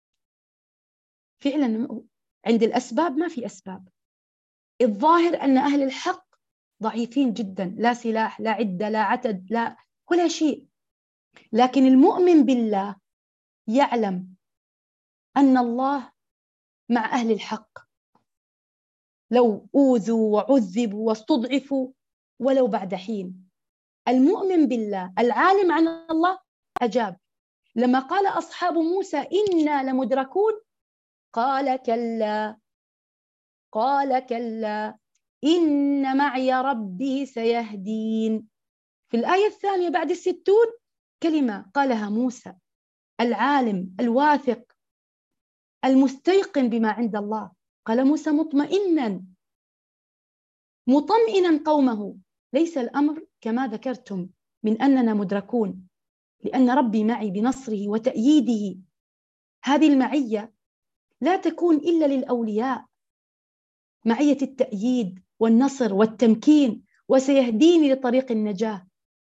Speaker 1: فعلا عند الأسباب ما في أسباب. الظاهر أن أهل الحق ضعيفين جدا، لا سلاح لا عدة لا عتد لا ولا شيء، لكن المؤمن بالله يعلم أن الله مع أهل الحق لو أوذوا وعذبوا واستضعفوا ولو بعد حين. المؤمن بالله العالم عن الله أجاب. لما قال أصحاب موسى إنا لمدركون قال كلا، قال كلا إن معي ربي سيهدين. في الآية 2 بعد 60 كلمة قالها موسى العالم الواثق المستيقن بما عند الله. قال موسى مطمئنا قومه: ليس الأمر كما ذكرتم من أننا مدركون، لأن ربي معي بنصره وتأييده. هذه المعية لا تكون إلا للأولياء، معية التأييد والنصر والتمكين، وسيهديني لطريق النجاة.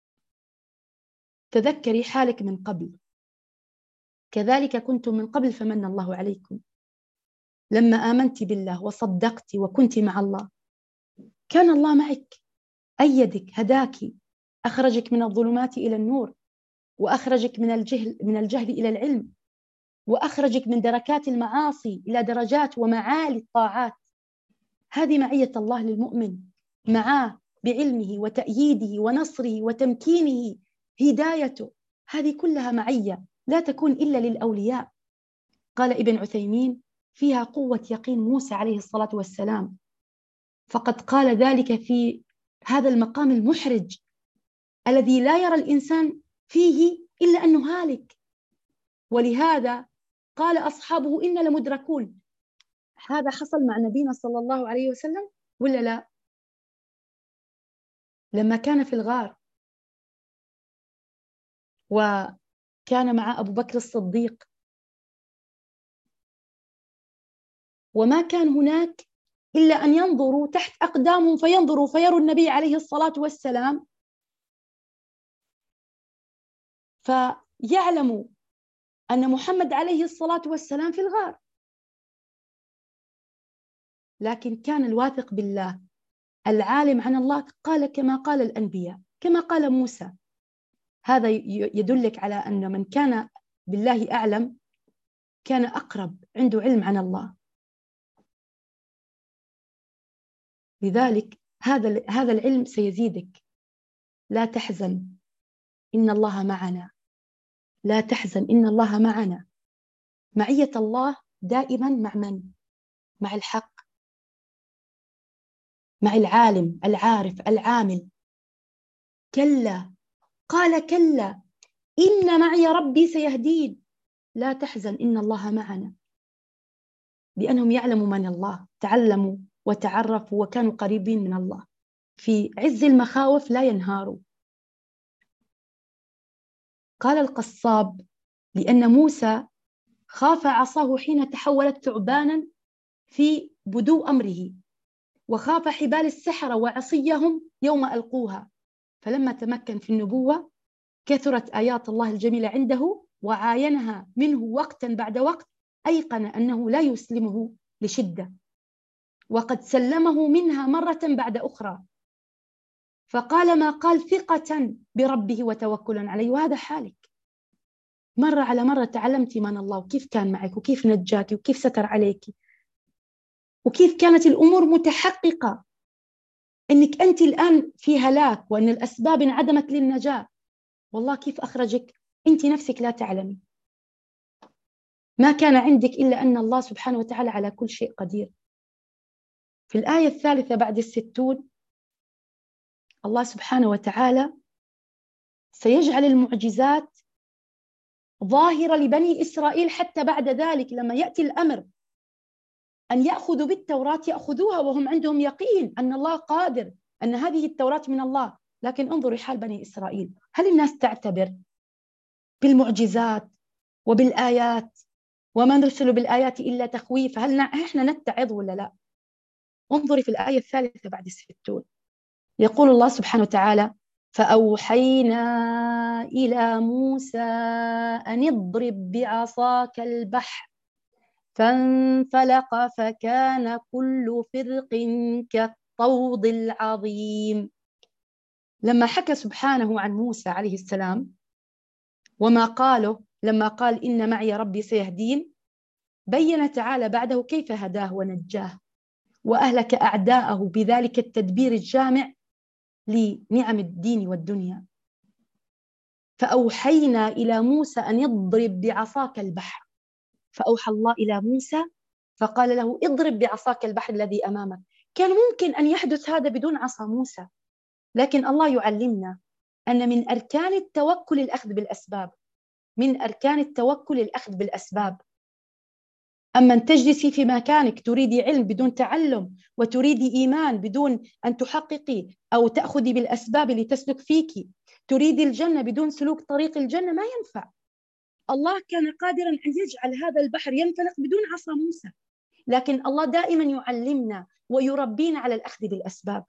Speaker 1: تذكري حالك من قبل، كذلك كنتم من قبل فمن الله عليكم. لما آمنت بالله وصدقت وكنت مع الله كان الله معك، أيدك، هداك، أخرجك من الظلمات إلى النور، وأخرجك من الجهل إلى العلم، وأخرجك من دركات المعاصي إلى درجات ومعالي الطاعات. هذه معية الله للمؤمن، معاه بعلمه وتأييده ونصره وتمكينه، هدايته. هذه كلها معية لا تكون إلا للأولياء. قال ابن عثيمين: فيها قوة يقين موسى عليه الصلاة والسلام، فقد قال ذلك في هذا المقام المحرج الذي لا يرى الإنسان فيه إلا أنه هالك. ولهذا قال أصحابه إنا لمدركون. هذا حصل مع نبينا صلى الله عليه وسلم ولا لا؟ لما كان في الغار وكان مع أبو بكر الصديق وما كان هناك إلا أن ينظروا تحت أقدامهم فينظروا فيروا النبي عليه الصلاة والسلام، فيعلموا أن محمد عليه الصلاة والسلام في الغار، لكن كان الواثق بالله العالم عن الله، قال كما قال الأنبياء، كما قال موسى. هذا يدلك على أن من كان بالله أعلم كان أقرب، عنده علم عن الله. لذلك هذا العلم سيزيدك. لا تحزن إن الله معنا، لا تحزن إن الله معنا. معية الله دائما مع من؟ مع الحق، مع العالم العارف العامل. كلا، قال كلا إن معي ربي سيهدين. لا تحزن إن الله معنا، لأنهم يعلموا من الله، تعلموا وتعرفوا وكانوا قريبين من الله. في عز المخاوف لا ينهاروا. قال القصاب لأن موسى خاف عصاه حين تحولت ثعبانا في بدو أمره، وخاف حبال السحرة وعصيهم يوم ألقوها، فلما تمكن في النبوة كثرت آيات الله الجميلة عنده وعاينها منه وقتا بعد وقت، أيقن أنه لا يسلمه لشدة، وقد سلمه منها مرة بعد أخرى، فقال ما قال ثقة بربه وتوكلا عليه. وهذا حالك، مرة على مرة تعلمتي من الله وكيف كان معك وكيف نجاك وكيف ستر عليك وكيف كانت الأمور متحققة أنك أنت الآن في هلاك وأن الأسباب انعدمت للنجاة. والله كيف أخرجك أنت نفسك لا تعلمي. ما كان عندك إلا أن الله سبحانه وتعالى على كل شيء قدير. في الآية الثالثة بعد 60 الله سبحانه وتعالى سيجعل المعجزات ظاهرة لبني إسرائيل، حتى بعد ذلك لما يأتي الأمر أن يأخذوا بالتوراة يأخذوها وهم عندهم يقين أن الله قادر، أن هذه التوراة من الله. لكن انظروا حال بني إسرائيل، هل الناس تعتبر بالمعجزات وبالآيات؟ وما نرسل بالآيات إلا تخويف. هل إحنا نتعظ ولا لا؟ انظري في الآية الثالثة بعد 60 يقول الله سبحانه وتعالى فأوحينا إلى موسى أن اضرب بعصاك البحر فانفلق فكان كل فرق كالطود العظيم. لما حكى سبحانه عن موسى عليه السلام وما قاله لما قال إن معي ربي سيهدين، بين تعالى بعده كيف هداه ونجاه وأهلك أعداءه بذلك التدبير الجامع لنعم الدين والدنيا. فأوحينا إلى موسى أن يضرب بعصاك البحر، فأوحى الله إلى موسى فقال له اضرب بعصاك البحر الذي أمامك. كان ممكن أن يحدث هذا بدون عصا موسى، لكن الله يعلمنا أن من أركان التوكل الأخذ بالأسباب، من أركان التوكل الأخذ بالأسباب. أما أن تجلسي في مكانك تريدي علم بدون تعلم، وتريدي إيمان بدون أن تحققي أو تأخذي بالأسباب لتسلك فيك، تريدي الجنة بدون سلوك طريق الجنة، ما ينفع. الله كان قادرا أن يجعل هذا البحر ينفلق بدون عصا موسى، لكن الله دائما يعلمنا ويربينا على الأخذ بالأسباب.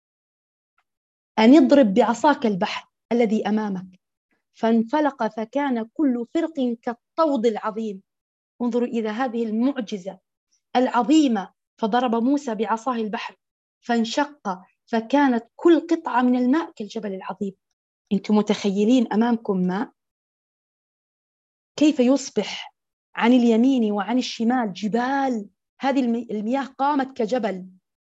Speaker 1: أن يضرب بعصاك البحر الذي أمامك فانفلق فكان كل فرق كالطود العظيم. انظروا إلى هذه المعجزة العظيمة، فضرب موسى بعصاه البحر فانشق فكانت كل قطعة من الماء كالجبل العظيم. أنتم متخيلين أمامكم ماء كيف يصبح عن اليمين وعن الشمال جبال، هذه المياه قامت كجبل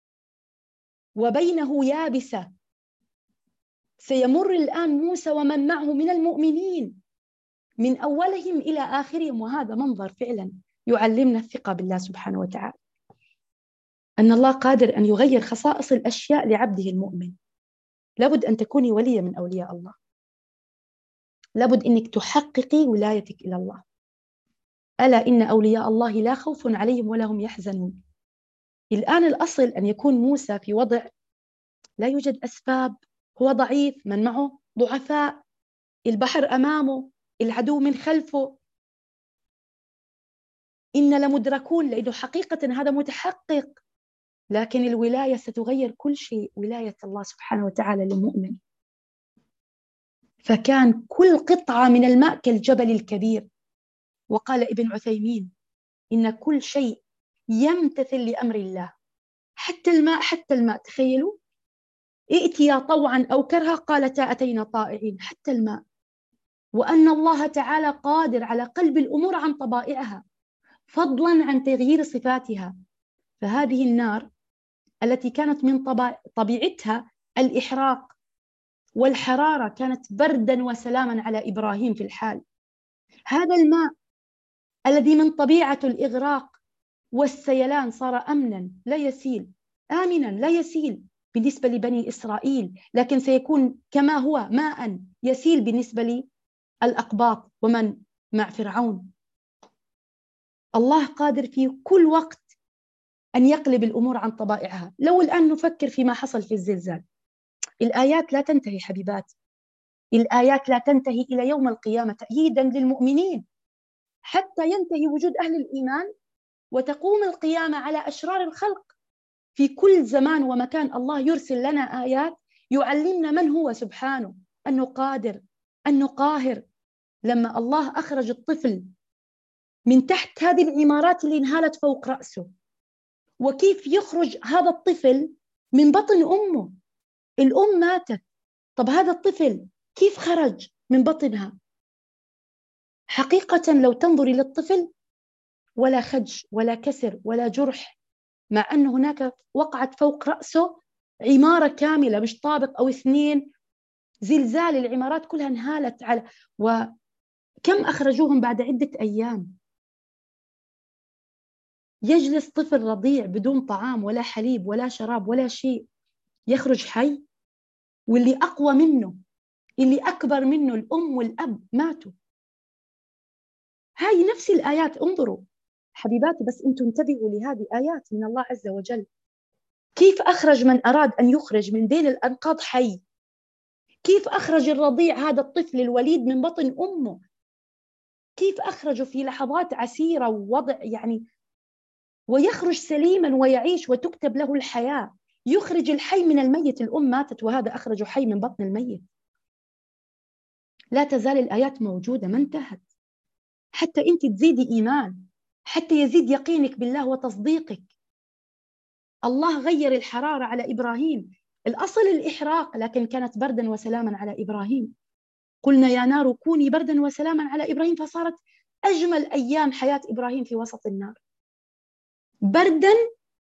Speaker 1: وبينه يابسة. سيمر الآن موسى ومن معه من المؤمنين من أولهم إلى آخرهم، وهذا منظر فعلا يعلمنا الثقة بالله سبحانه وتعالى، أن الله قادر أن يغير خصائص الأشياء لعبده المؤمن. لابد أن تكوني ولية من أولياء الله، لابد أنك تحققي ولايتك إلى الله. ألا إن أولياء الله لا خوف عليهم ولا هم يحزنون. الآن الأصل أن يكون موسى في وضع لا يوجد أسباب، هو ضعيف، من معه ضعفاء، البحر أمامه، العدو من خلفه. إن لمدركون، لأنه حقيقة هذا متحقق، لكن الولاية ستغير كل شيء، ولاية الله سبحانه وتعالى للمؤمن. فكان كل قطعة من الماء كالجبل الكبير. وقال ابن عثيمين إن كل شيء يمتثل لأمر الله، حتى الماء، حتى الماء، تخيلوا، ائتيا طوعا أو كرها قالتا أتينا طائعين، حتى الماء. وأن الله تعالى قادر على قلب الأمور عن طبائعها فضلا عن تغيير صفاتها. فهذه النار التي كانت من طبيعتها الإحراق والحرارة كانت بردا وسلاما على إبراهيم في الحال. هذا الماء الذي من طبيعته الإغراق والسيلان صار أمنا لا يسيل، آمنا لا يسيل بالنسبة لبني إسرائيل، لكن سيكون كما هو ماء يسيل بالنسبة للأقباط ومن مع فرعون. الله قادر في كل وقت أن يقلب الأمور عن طبائعها. لو الآن نفكر فيما حصل في الزلزال، الآيات لا تنتهي حبيبات، الآيات لا تنتهي إلى يوم القيامة تأييدا للمؤمنين حتى ينتهي وجود أهل الإيمان وتقوم القيامة على أشرار الخلق. في كل زمان ومكان الله يرسل لنا آيات يعلمنا من هو سبحانه، أنه قادر، أنه قاهر. لما الله أخرج الطفل من تحت هذه العمارات اللي انهالت فوق رأسه، وكيف يخرج هذا الطفل من بطن أمه، الأم ماتت، طب هذا الطفل كيف خرج من بطنها؟ حقيقة لو تنظر إلى الطفل ولا خدش ولا كسر ولا جرح، مع أن هناك وقعت فوق رأسه عمارة كاملة مش طابق أو اثنين، زلزال العمارات كلها انهالت على. وكم أخرجوهم بعد عدة أيام. يجلس طفل رضيع بدون طعام ولا حليب ولا شراب ولا شيء، يخرج حي، واللي أقوى منه، اللي أكبر منه، الأم والأب ماتوا. هاي نفس الآيات. انظروا حبيباتي، بس أنتم انتبهوا لهذه آيات من الله عز وجل. كيف أخرج من أراد أن يخرج من بين الأنقاض حي، كيف أخرج الرضيع هذا الطفل الوليد من بطن أمه، كيف أخرجه في لحظات عسيرة ووضع يعني، ويخرج سليما ويعيش وتكتب له الحياة. يخرج الحي من الميت، الأم ماتت وهذا أخرج حي من بطن الميت. لا تزال الآيات موجودة ما انتهت، حتى أنت تزيدي إيمان، حتى يزيد يقينك بالله وتصديقك. الله غير الحرارة على إبراهيم، الأصل الإحراق لكن كانت بردا وسلاما على إبراهيم. قلنا يا نار كوني بردا وسلاما على إبراهيم، فصارت أجمل أيام حياة إبراهيم في وسط النار، بردا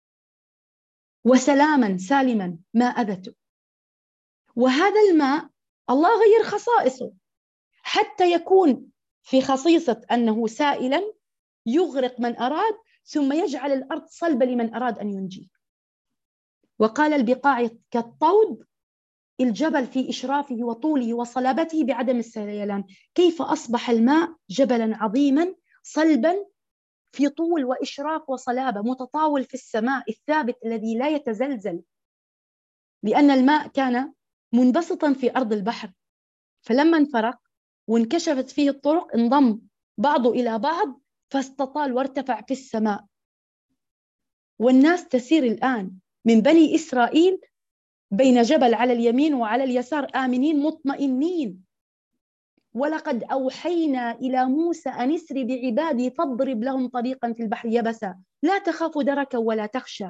Speaker 1: وسلاما سالما ما أذته. وهذا الماء الله غير خصائصه حتى يكون في خصيصة أنه سائلا يغرق من أراد، ثم يجعل الأرض صلبة لمن أراد أن ينجي. وقال البقاع كالطود، الجبل في إشرافه وطوله وصلابته بعدم السيلان. كيف أصبح الماء جبلا عظيما صلبا في طول وإشراف وصلابة، متطاول في السماء الثابت الذي لا يتزلزل، لأن الماء كان منبسطا في أرض البحر، فلما انفرق وانكشفت فيه الطرق انضم بعضه إلى بعض فاستطال وارتفع في السماء. والناس تسير الآن من بني إسرائيل بين جبل على اليمين وعلى اليسار آمنين مطمئنين. ولقد أوحينا إلى موسى أن اسر بعبادي فاضرب لهم طريقا في البحر يبسا لا تخاف دركا ولا تخشى.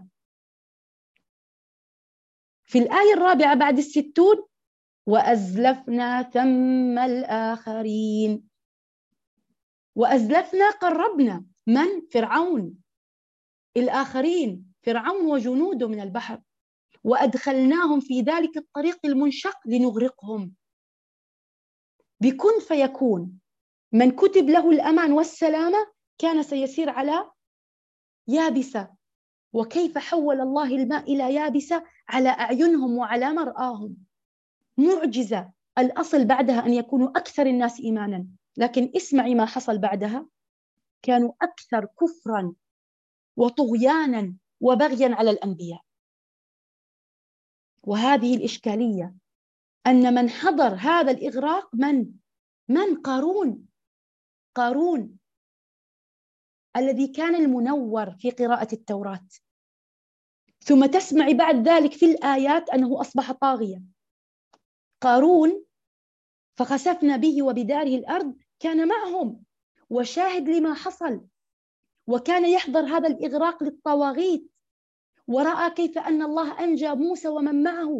Speaker 1: في الآية الرابعة بعد 60: وأزلفنا ثم الآخرين. وأزلفنا قربنا من؟ فرعون، الآخرين فرعون وجنوده من البحر، وأدخلناهم في ذلك الطريق المنشق لنغرقهم. بكن فيكون، من كتب له الأمان والسلامة كان سيسير على يابسة. وكيف حول الله الماء إلى يابسة على أعينهم وعلى مرآهم، معجزة. الأصل بعدها أن يكونوا أكثر الناس إيمانا، لكن اسمعي ما حصل بعدها، كانوا أكثر كفرا وطغيانا وبغيا على الأنبياء. وهذه الإشكالية، أن من حضر هذا الإغراق من قارون الذي كان المنور في قراءة التوراة. ثم تسمعي بعد ذلك في الآيات أنه أصبح طاغيا. قارون فخسفنا به وبداره الأرض كان معهم، وشاهد لما حصل، وكان يحضر هذا الإغراق للطواغيت، ورأى كيف أن الله أنجى موسى ومن معه،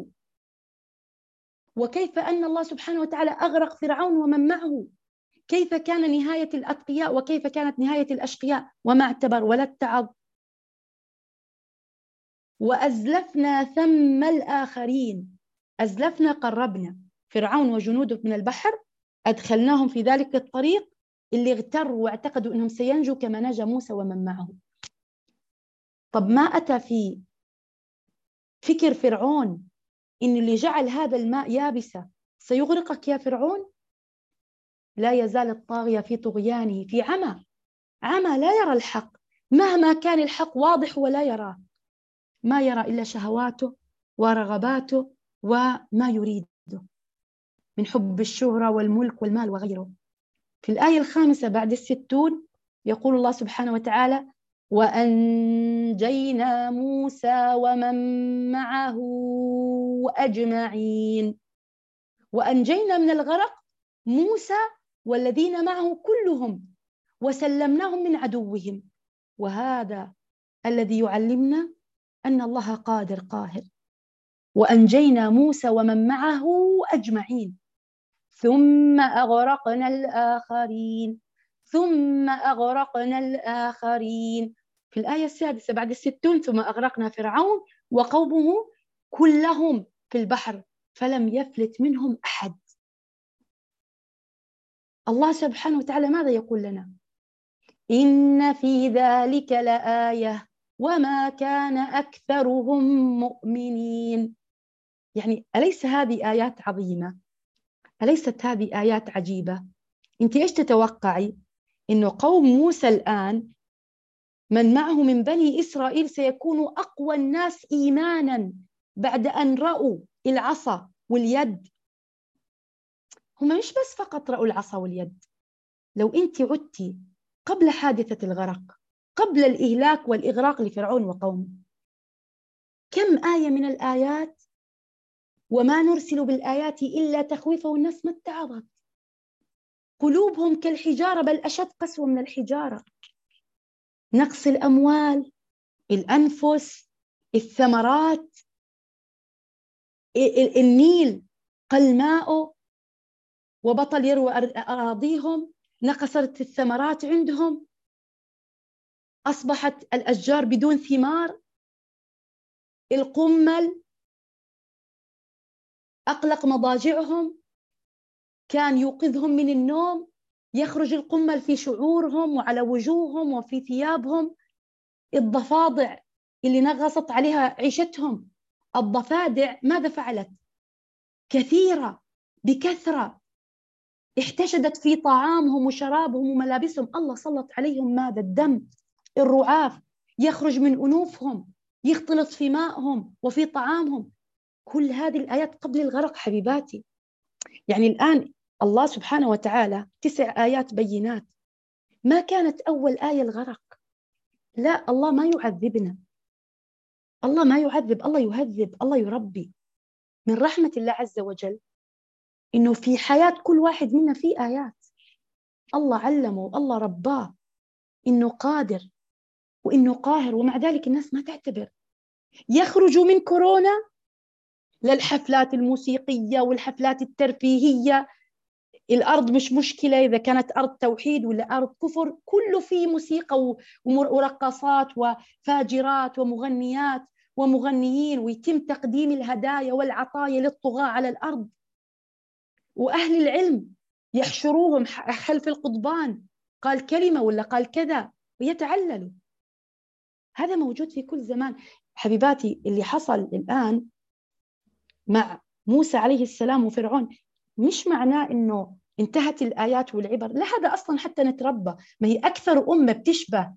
Speaker 1: وكيف أن الله سبحانه وتعالى أغرق فرعون ومن معه، كيف كان نهاية الأتقياء وكيف كانت نهاية الأشقياء، وما اعتبر ولا اتعظ. وأزلفنا ثم الآخرين، أزلفنا قربنا فرعون وجنوده من البحر، أدخلناهم في ذلك الطريق اللي اغتروا واعتقدوا أنهم سينجوا كما نجا موسى ومن معه. طب ما أتى في فكر فرعون إن اللي جعل هذا الماء يابسة سيغرقك يا فرعون؟ لا يزال الطاغية في طغيانه، في عمى، عمى لا يرى الحق، مهما كان الحق واضح ولا يراه، ما يرى إلا شهواته ورغباته وما يريده من حب الشهرة والملك والمال وغيره. في الآية 5 بعد 60 يقول الله سبحانه وتعالى: وأنجينا موسى ومن معه أجمعين. وأنجينا من الغرق موسى والذين معه كلهم، وسلمناهم من عدوهم. وهذا الذي يعلمنا أن الله قادر قاهر. وأنجينا موسى ومن معه أجمعين، ثم أغرقنا الآخرين، ثم أغرقنا الآخرين. في الآية 6 بعد 60: ثم أغرقنا فرعون وقومه كلهم في البحر فلم يفلت منهم أحد. الله سبحانه وتعالى ماذا يقول لنا؟ إن في ذلك لآية وما كان أكثرهم مؤمنين. يعني أليس هذه آيات عظيمة؟ أليست هذه آيات عجيبة؟ أنت إيش تتوقعي؟ إنه قوم موسى الآن من معه من بني إسرائيل سيكونوا أقوى الناس إيمانا بعد أن رأوا العصا واليد. هم مش بس فقط رأوا العصا واليد. لو أنت عدتي قبل حادثة الغرق، قبل الإهلاك والإغراق لفرعون وقومه، كم آية من الآيات وما نرسل بالآيات إلا تخويفا، والناس ما اتعظت، قلوبهم كالحجارة بل أشد قسوة من الحجارة. نقص الأموال، الأنفس، الثمرات، النيل قل ماؤه وبطل يروى أراضيهم، نقصت الثمرات عندهم، أصبحت الأشجار بدون ثمار، القمل أقلق مضاجعهم، كان يوقظهم من النوم، يخرج القمل في شعورهم وعلى وجوههم وفي ثيابهم، الضفادع اللي نغصت عليها عيشتهم، الضفادع ماذا فعلت؟ كثيرة بكثرة، احتشدت في طعامهم وشرابهم وملابسهم. الله سلط عليهم ماذا؟ الدم، الرعاف يخرج من أنوفهم، يختلط في مائهم وفي طعامهم. كل هذه الآيات قبل الغرق حبيباتي. يعني الآن الله سبحانه وتعالى 9 آيات بينات، ما كانت أول آية الغرق. لا، الله ما يعذبنا، الله ما يعذب، الله يهذب، الله يربي. من رحمة الله عز وجل إنه في حياة كل واحد منا في آيات. الله علمه، الله رباه إنه قادر وإنه قاهر، ومع ذلك الناس ما تعتبر. يخرجوا من كورونا للحفلات الموسيقية والحفلات الترفيهية. الأرض مش مشكلة إذا كانت أرض توحيد ولا أرض كفر، كله فيه موسيقى ورقصات وفاجرات ومغنيات ومغنيين، ويتم تقديم الهدايا والعطايا للطغاة على الأرض. وأهل العلم يحشروهم خلف القضبان، قال كلمة ولا قال كذا، ويتعللوا. هذا موجود في كل زمان حبيباتي. اللي حصل الآن مع موسى عليه السلام وفرعون مش معناه إنه انتهت الآيات والعبر، لا، هذا أصلا حتى نتربى. ما هي أكثر أمة بتشبه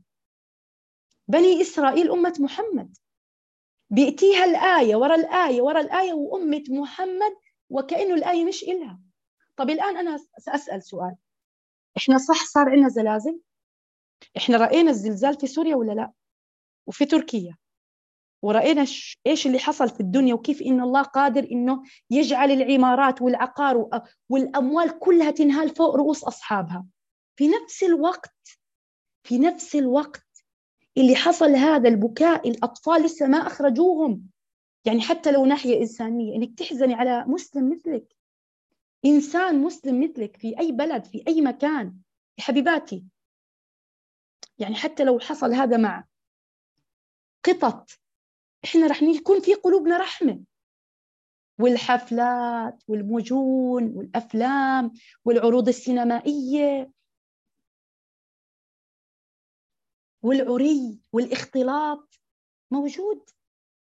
Speaker 1: بني إسرائيل أمة محمد، بيأتيها الآية ورا الآية ورا الآية وأمة محمد وكأنه الآية مش إلها. طب الآن أنا سأسأل سؤال: إحنا صح صار عندنا زلازل؟ إحنا رأينا الزلزال في سوريا ولا لا؟ وفي تركيا، ورأينا إيش اللي حصل في الدنيا، وكيف إن الله قادر إنه يجعل العمارات والعقار والأموال كلها تنهال فوق رؤوس أصحابها. في نفس الوقت اللي حصل هذا البكاء، الأطفال لسه ما أخرجوهم. يعني حتى لو ناحية إنسانية، إنك تحزني على مسلم مثلك، إنسان مسلم مثلك في أي بلد في أي مكان يا حبيباتي. يعني حتى لو حصل هذا مع قطط، إحنا رح يكون في قلوبنا رحمة. والحفلات والمجون والأفلام والعروض السينمائية والعري والاختلاط موجود.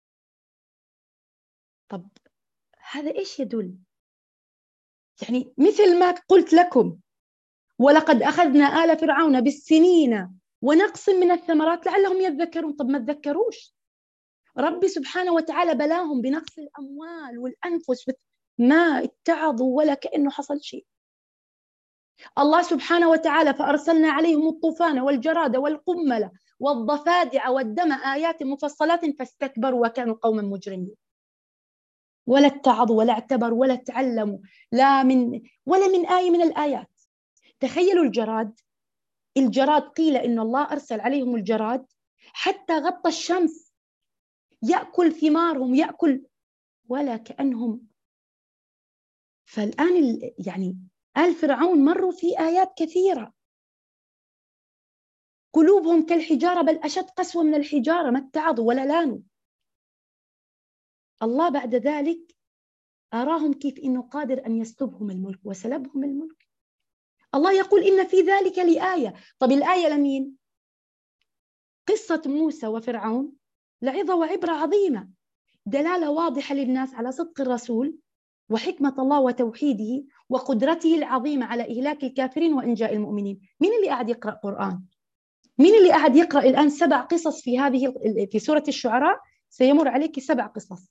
Speaker 1: طب هذا إيش يدل؟ يعني مثل ما قلت لكم، ولقد أخذنا آل فرعون بالسنين ونقص من الثمرات لعلهم يذكرون. طب ما تذكروش؟ ربي سبحانه وتعالى بلاهم بنقص الأموال والأنفس، ما اتعظوا ولا كأنه حصل شيء. الله سبحانه وتعالى فأرسلنا عليهم الطوفان والجراد والقمل والضفادع والدم آيات مفصلات فاستكبروا وكانوا قوما مجرمين. ولا اتعظوا ولا اعتبروا ولا تعلموا ولا من آية من الآيات. تخيلوا الجراد قيل إن الله أرسل عليهم الجراد حتى غطى الشمس، يأكل ثمارهم يأكل ولا كأنهم. فالآن يعني آل فرعون مروا في آيات كثيرة، قلوبهم كالحجارة بل أشد قسوة من الحجارة، ما اتعظوا ولا لانوا. الله بعد ذلك أراهم كيف إنه قادر أن يسلبهم الملك وسلبهم الملك. الله يقول إن في ذلك لآية. طب الآية لمين؟ قصة موسى وفرعون لعظة وعبرة عظيمة، دلالة واضحة للناس على صدق الرسول وحكمة الله وتوحيده وقدرته العظيمة على إهلاك الكافرين وإنجاء المؤمنين. مين اللي قاعد يقرأ قرآن؟ مين اللي قاعد يقرأ الآن 7 قصص في سورة الشعراء؟ سيمر عليك 7 قصص: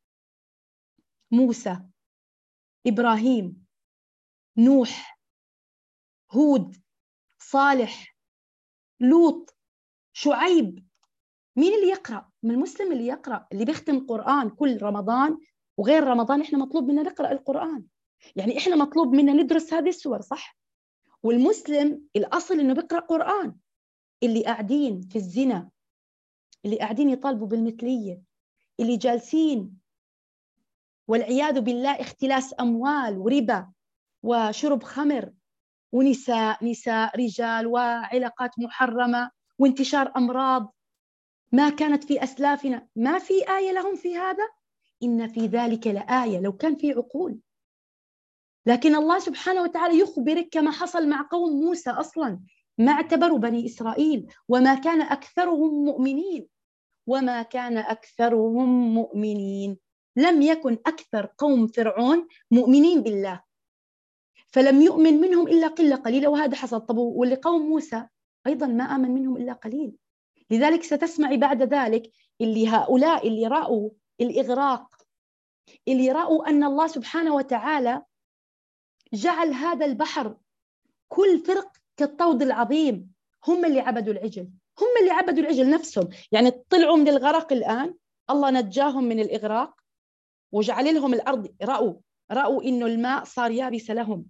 Speaker 1: موسى، إبراهيم، نوح، هود، صالح، لوط، شعيب. مين اللي يقرأ؟ من المسلم اللي يقرأ، اللي بيختم قرآن كل رمضان وغير رمضان. إحنا مطلوب منا نقرأ القرآن، يعني إحنا مطلوب منا ندرس هذه السور، صح؟ والمسلم الأصل إنه بيقرأ قرآن. اللي قاعدين في الزنا، اللي قاعدين يطالبوا بالمثلية، اللي جالسين والعياذ بالله اختلاس أموال وربا وشرب خمر نساء رجال وعلاقات محرمة وانتشار أمراض ما كانت في أسلافنا، ما في آية لهم في هذا؟ إن في ذلك لآية لو كان في عقول. لكن الله سبحانه وتعالى يخبرك كما حصل مع قوم موسى، أصلا ما اعتبروا بني إسرائيل، وما كان أكثرهم مؤمنين. وما كان أكثرهم مؤمنين، لم يكن أكثر قوم فرعون مؤمنين بالله، فلم يؤمن منهم إلا قلة قليلة، وهذا حصل. طب واللي قوم موسى أيضا ما آمن منهم إلا قليل. لذلك ستسمعي بعد ذلك هؤلاء اللي رأوا الإغراق، اللي رأوا أن الله سبحانه وتعالى جعل هذا البحر كل فرق كالطود العظيم، هم اللي عبدوا العجل، هم اللي عبدوا العجل نفسهم. يعني طلعوا من الغرق الآن، الله نجاهم من الإغراق وجعل لهم الأرض، رأوا إنه الماء صار يابس لهم،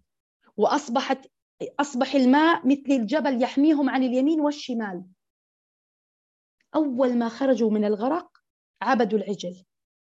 Speaker 1: أصبح الماء مثل الجبل يحميهم عن اليمين والشمال. أول ما خرجوا من الغرق عبدوا العجل.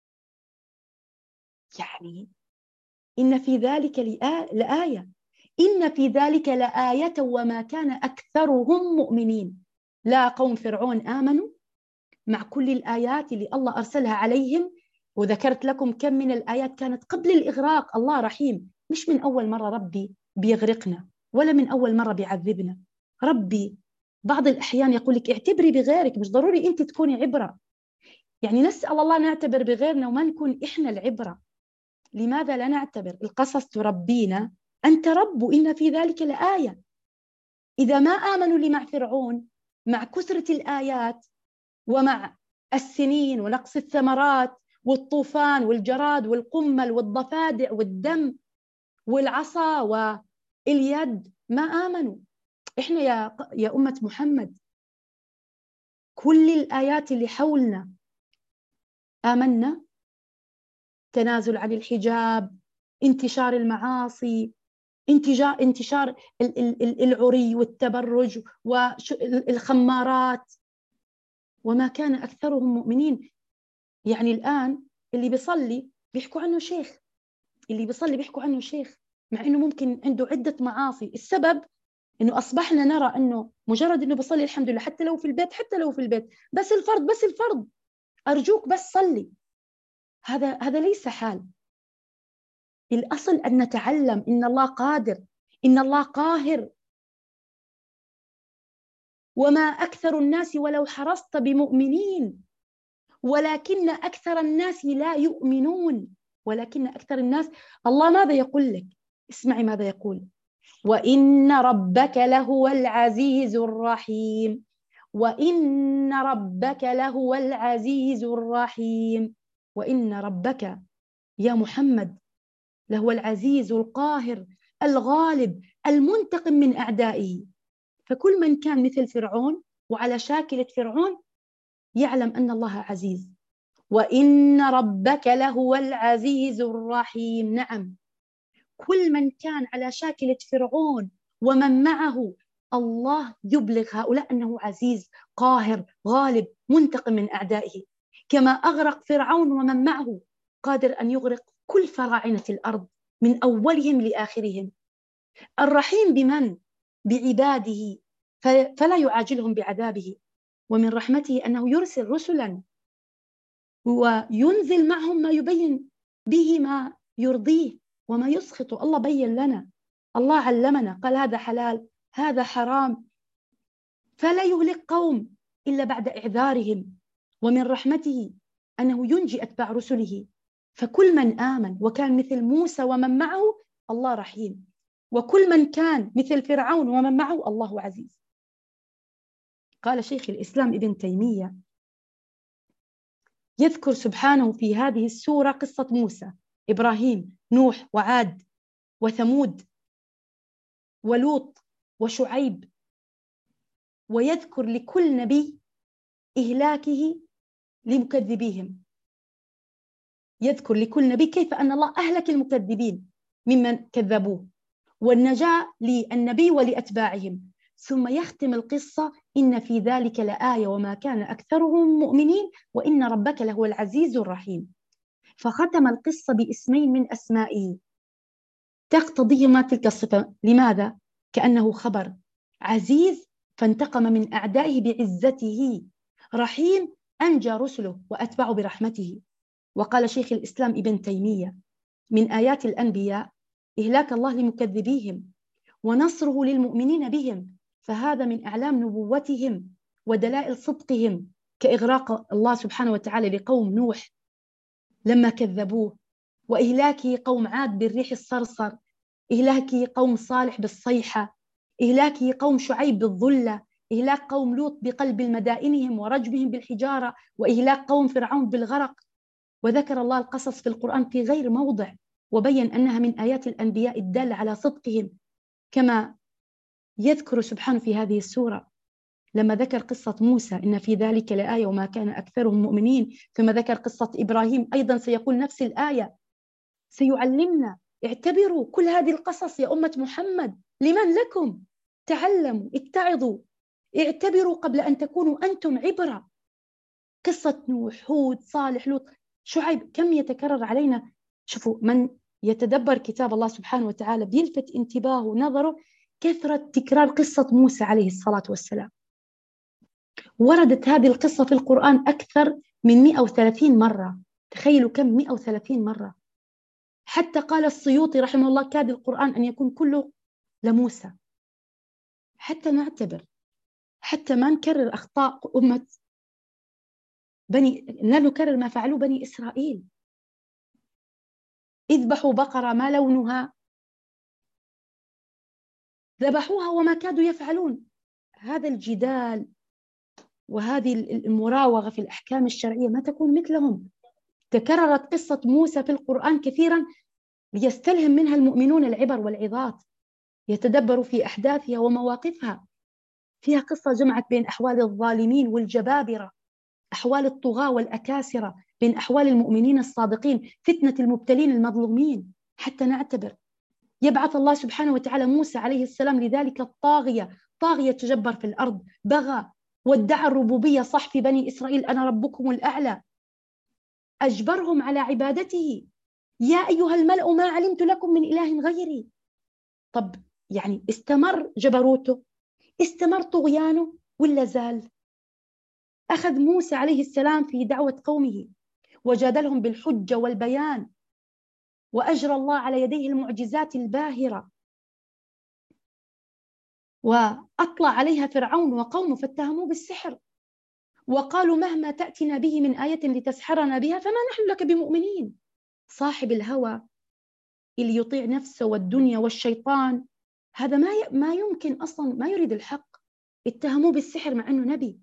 Speaker 1: يعني إن في ذلك لآية، إن في ذلك لآية وما كان أكثرهم مؤمنين. لا قوم فرعون آمنوا مع كل الآيات اللي الله أرسلها عليهم، وذكرت لكم كم من الآيات كانت قبل الإغراق. الله رحيم، مش من أول مرة ربي بيغرقنا ولا من أول مرة بيعذبنا. ربي بعض الأحيان يقول لك اعتبري بغيرك، مش ضروري أنت تكوني عبرة. يعني نسأل الله نعتبر بغيرنا وما نكون إحنا العبرة. لماذا لا نعتبر؟ القصص تربينا أن تربوا، إن في ذلك لآية. إذا ما آمنوا اللي مع فرعون، مع كثرة الآيات ومع السنين ونقص الثمرات والطوفان والجراد والقمل والضفادع والدم والعصا واليد، ما آمنوا. إحنا يا أمة محمد كل الآيات اللي حولنا آمنا. تنازل عن الحجاب، انتشار المعاصي، انتشار العري والتبرج والخمارات، وما كان أكثرهم مؤمنين. يعني الآن اللي بيصلي بيحكوا عنه شيخ، اللي بيصلي بيحكوا عنه شيخ، مع إنه ممكن عنده عدة معاصي. السبب إنه أصبحنا نرى إنه مجرد إنه بيصلي الحمد لله، حتى لو في البيت، حتى لو في البيت، بس الفرض، بس الفرض، أرجوك بس صلي. هذا ليس حال. الأصل أن نتعلم إن الله قادر، إن الله قاهر. وما أكثر الناس ولو حرصت بمؤمنين ولكن أكثر الناس لا يؤمنون. ولكن أكثر الناس، الله ماذا يقول لك؟ اسمعي ماذا يقول: وإن ربك لهو العزيز الرحيم. وإن ربك لهو العزيز الرحيم. وإن ربك يا محمد لهو العزيز القاهر الغالب المنتقم من أعدائه. فكل من كان مثل فرعون وعلى شاكلة فرعون يعلم أن الله عزيز. وإن ربك لهو العزيز الرحيم. نعم، كل من كان على شاكلة فرعون ومن معه، الله يبلغ هؤلاء أنه عزيز قاهر غالب منتقم من أعدائه. كما أغرق فرعون ومن معه، قادر أن يغرق كل فراعنة الأرض من أولهم لآخرهم. الرحيم بمن؟ بعباده، فلا يعاجلهم بعذابه. ومن رحمته أنه يرسل رسلا وينزل معهم ما يبين به ما يرضيه وما يسخط. الله بين لنا، الله علمنا، قال هذا حلال، هذا حرام، فلا يهلك قوم إلا بعد إعذارهم. ومن رحمته أنه ينجي أتباع رسله. فكل من آمن وكان مثل موسى ومن معه، الله رحيم. وكل من كان مثل فرعون ومن معه، الله عزيز. قال شيخ الإسلام ابن تيمية: يذكر سبحانه في هذه السورة قصة موسى، إبراهيم، نوح، وعاد، وثمود، ولوط، وشعيب، ويذكر لكل نبي إهلاكه لمكذبيهم. يذكر لكل نبي كيف أن الله أهلك المكذبين ممن كذبوه، والنجاة للنبي ولأتباعهم. ثم يختم القصة: إن في ذلك لآية وما كان أكثرهم مؤمنين وإن ربك لهو العزيز الرحيم. فختم القصة باسمين من أسمائه تقتضيهما تلك الصفة. لماذا؟ كأنه خبر: عزيز فانتقم من أعدائه بعزته، رحيم أنجى رسله وأتبعوا برحمته. وقال شيخ الإسلام ابن تيمية: من آيات الأنبياء إهلاك الله لمكذبيهم ونصره للمؤمنين بهم، فهذا من أعلام نبوتهم ودلائل صدقهم، كإغراق الله سبحانه وتعالى لقوم نوح لما كذبوه، وإهلاكه قوم عاد بالريح الصرصر، إهلاكه قوم صالح بالصيحة، إهلاكه قوم شعيب بالظلة، إهلاك قوم لوط بقلب المدائنهم ورجمهم بالحجارة، وإهلاك قوم فرعون بالغرق. وذكر الله القصص في القرآن في غير موضع، وبين أنها من آيات الأنبياء الدالة على صدقهم، كما يذكر سبحانه في هذه السورة لما ذكر قصة موسى: إن في ذلك لآية وما كان أكثرهم مؤمنين. ثم ذكر قصة إبراهيم، أيضا سيقول نفس الآية، سيعلمنا. اعتبروا كل هذه القصص يا أمة محمد لمن لكم، تعلموا، اتعظوا، اعتبروا قبل أن تكونوا أنتم عبرة. قصة نوح، هود، صالح، لوط، شعيب، كم يتكرر علينا. شوفوا، من يتدبر كتاب الله سبحانه وتعالى بيلفت انتباهه ونظره كثرة تكرار قصة موسى عليه الصلاة والسلام. وردت هذه القصة في القرآن أكثر من 130 مرة. تخيلوا كم، 130 مرة. حتى قال السيوطي رحمه الله: كاد القرآن أن يكون كله لموسى. حتى نعتبر، حتى ما نكرر أخطاء أمة لا نكرر ما فعلوا بني إسرائيل. اذبحوا بقرة ما لونها، ذبحوها وما كادوا يفعلون. هذا الجدال وهذه المراوغة في الأحكام الشرعية ما تكون مثلهم. تكررت قصة موسى في القرآن كثيرا ليستلهم منها المؤمنون العبر والعظات، يتدبروا في أحداثها ومواقفها. فيها قصة جمعت بين أحوال الظالمين والجبابرة، أحوال الطغاة والأكاسرة، بين أحوال المؤمنين الصادقين، فتنة المبتلين المظلومين. حتى نعتبر. يبعث الله سبحانه وتعالى موسى عليه السلام لذلك الطاغية، طاغية تجبر في الأرض، بغى وادعى الربوبية صح في بني إسرائيل، أنا ربكم الأعلى، أجبرهم على عبادته، يا أيها الملأ ما علمت لكم من إله غيري. طب يعني استمر جبروته، استمر طغيانه، ولا زال؟ أخذ موسى عليه السلام في دعوة قومه وجادلهم بالحجة والبيان، وأجرى الله على يديه المعجزات الباهرة، وأطلع عليها فرعون وقومه فاتهموه بالسحر، وقالوا مهما تأتنا به من آية لتسحرنا بها فما نحن لك بمؤمنين. صاحب الهوى اللي يطيع نفسه والدنيا والشيطان، هذا ما يمكن أصلا، ما يريد الحق، اتهموه بالسحر مع أنه نبي.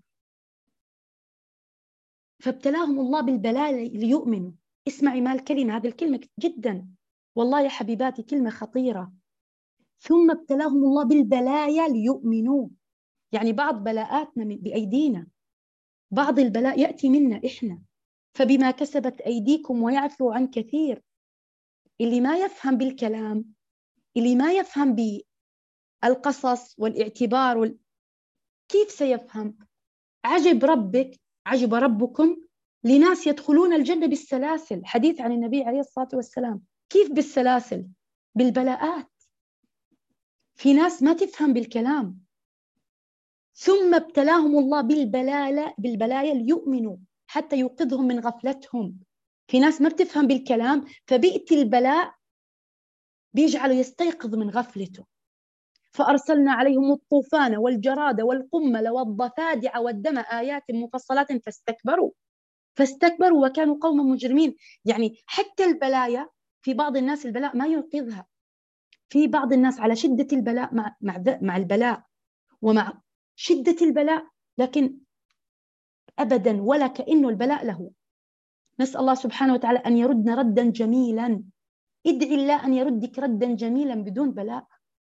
Speaker 1: فابتلاهم الله بالبلاء ليؤمنوا. اسمعي ما الكلمة، هذه الكلمة جدا والله يا حبيباتي كلمة خطيرة. ثم ابتلاهم الله بالبلايا ليؤمنوا، يعني بعض بلاءاتنا بأيدينا، بعض البلاء يأتي منا إحنا، فبما كسبت أيديكم ويعفو عن كثير. اللي ما يفهم بالكلام، اللي ما يفهم بالقصص والاعتبار كيف سيفهم؟ عجب ربك، عجب ربكم لناس يدخلون الجنة بالسلاسل، حديث عن النبي عليه الصلاة والسلام. كيف بالسلاسل؟ بالبلاءات. في ناس ما تفهم بالكلام. ثم ابتلاهم الله بالبلايا ليؤمنوا، حتى يوقظهم من غفلتهم. في ناس ما بتفهم بالكلام، فبيأتي البلاء بيجعله يستيقظ من غفلته. فأرسلنا عليهم الطوفان والجراد والقمل والضفادع والدم آيات مفصلات فاستكبروا وكانوا قوما مجرمين. يعني حتى البلايا، في بعض الناس البلاء ما ينقذها، في بعض الناس على شدة البلاء مع البلاء ومع شدة البلاء، لكن أبدا ولا كأنه البلاء له. نسأل الله سبحانه وتعالى أن يردنا ردا جميلا. ادعي الله أن يردك ردا جميلا بدون بلاء.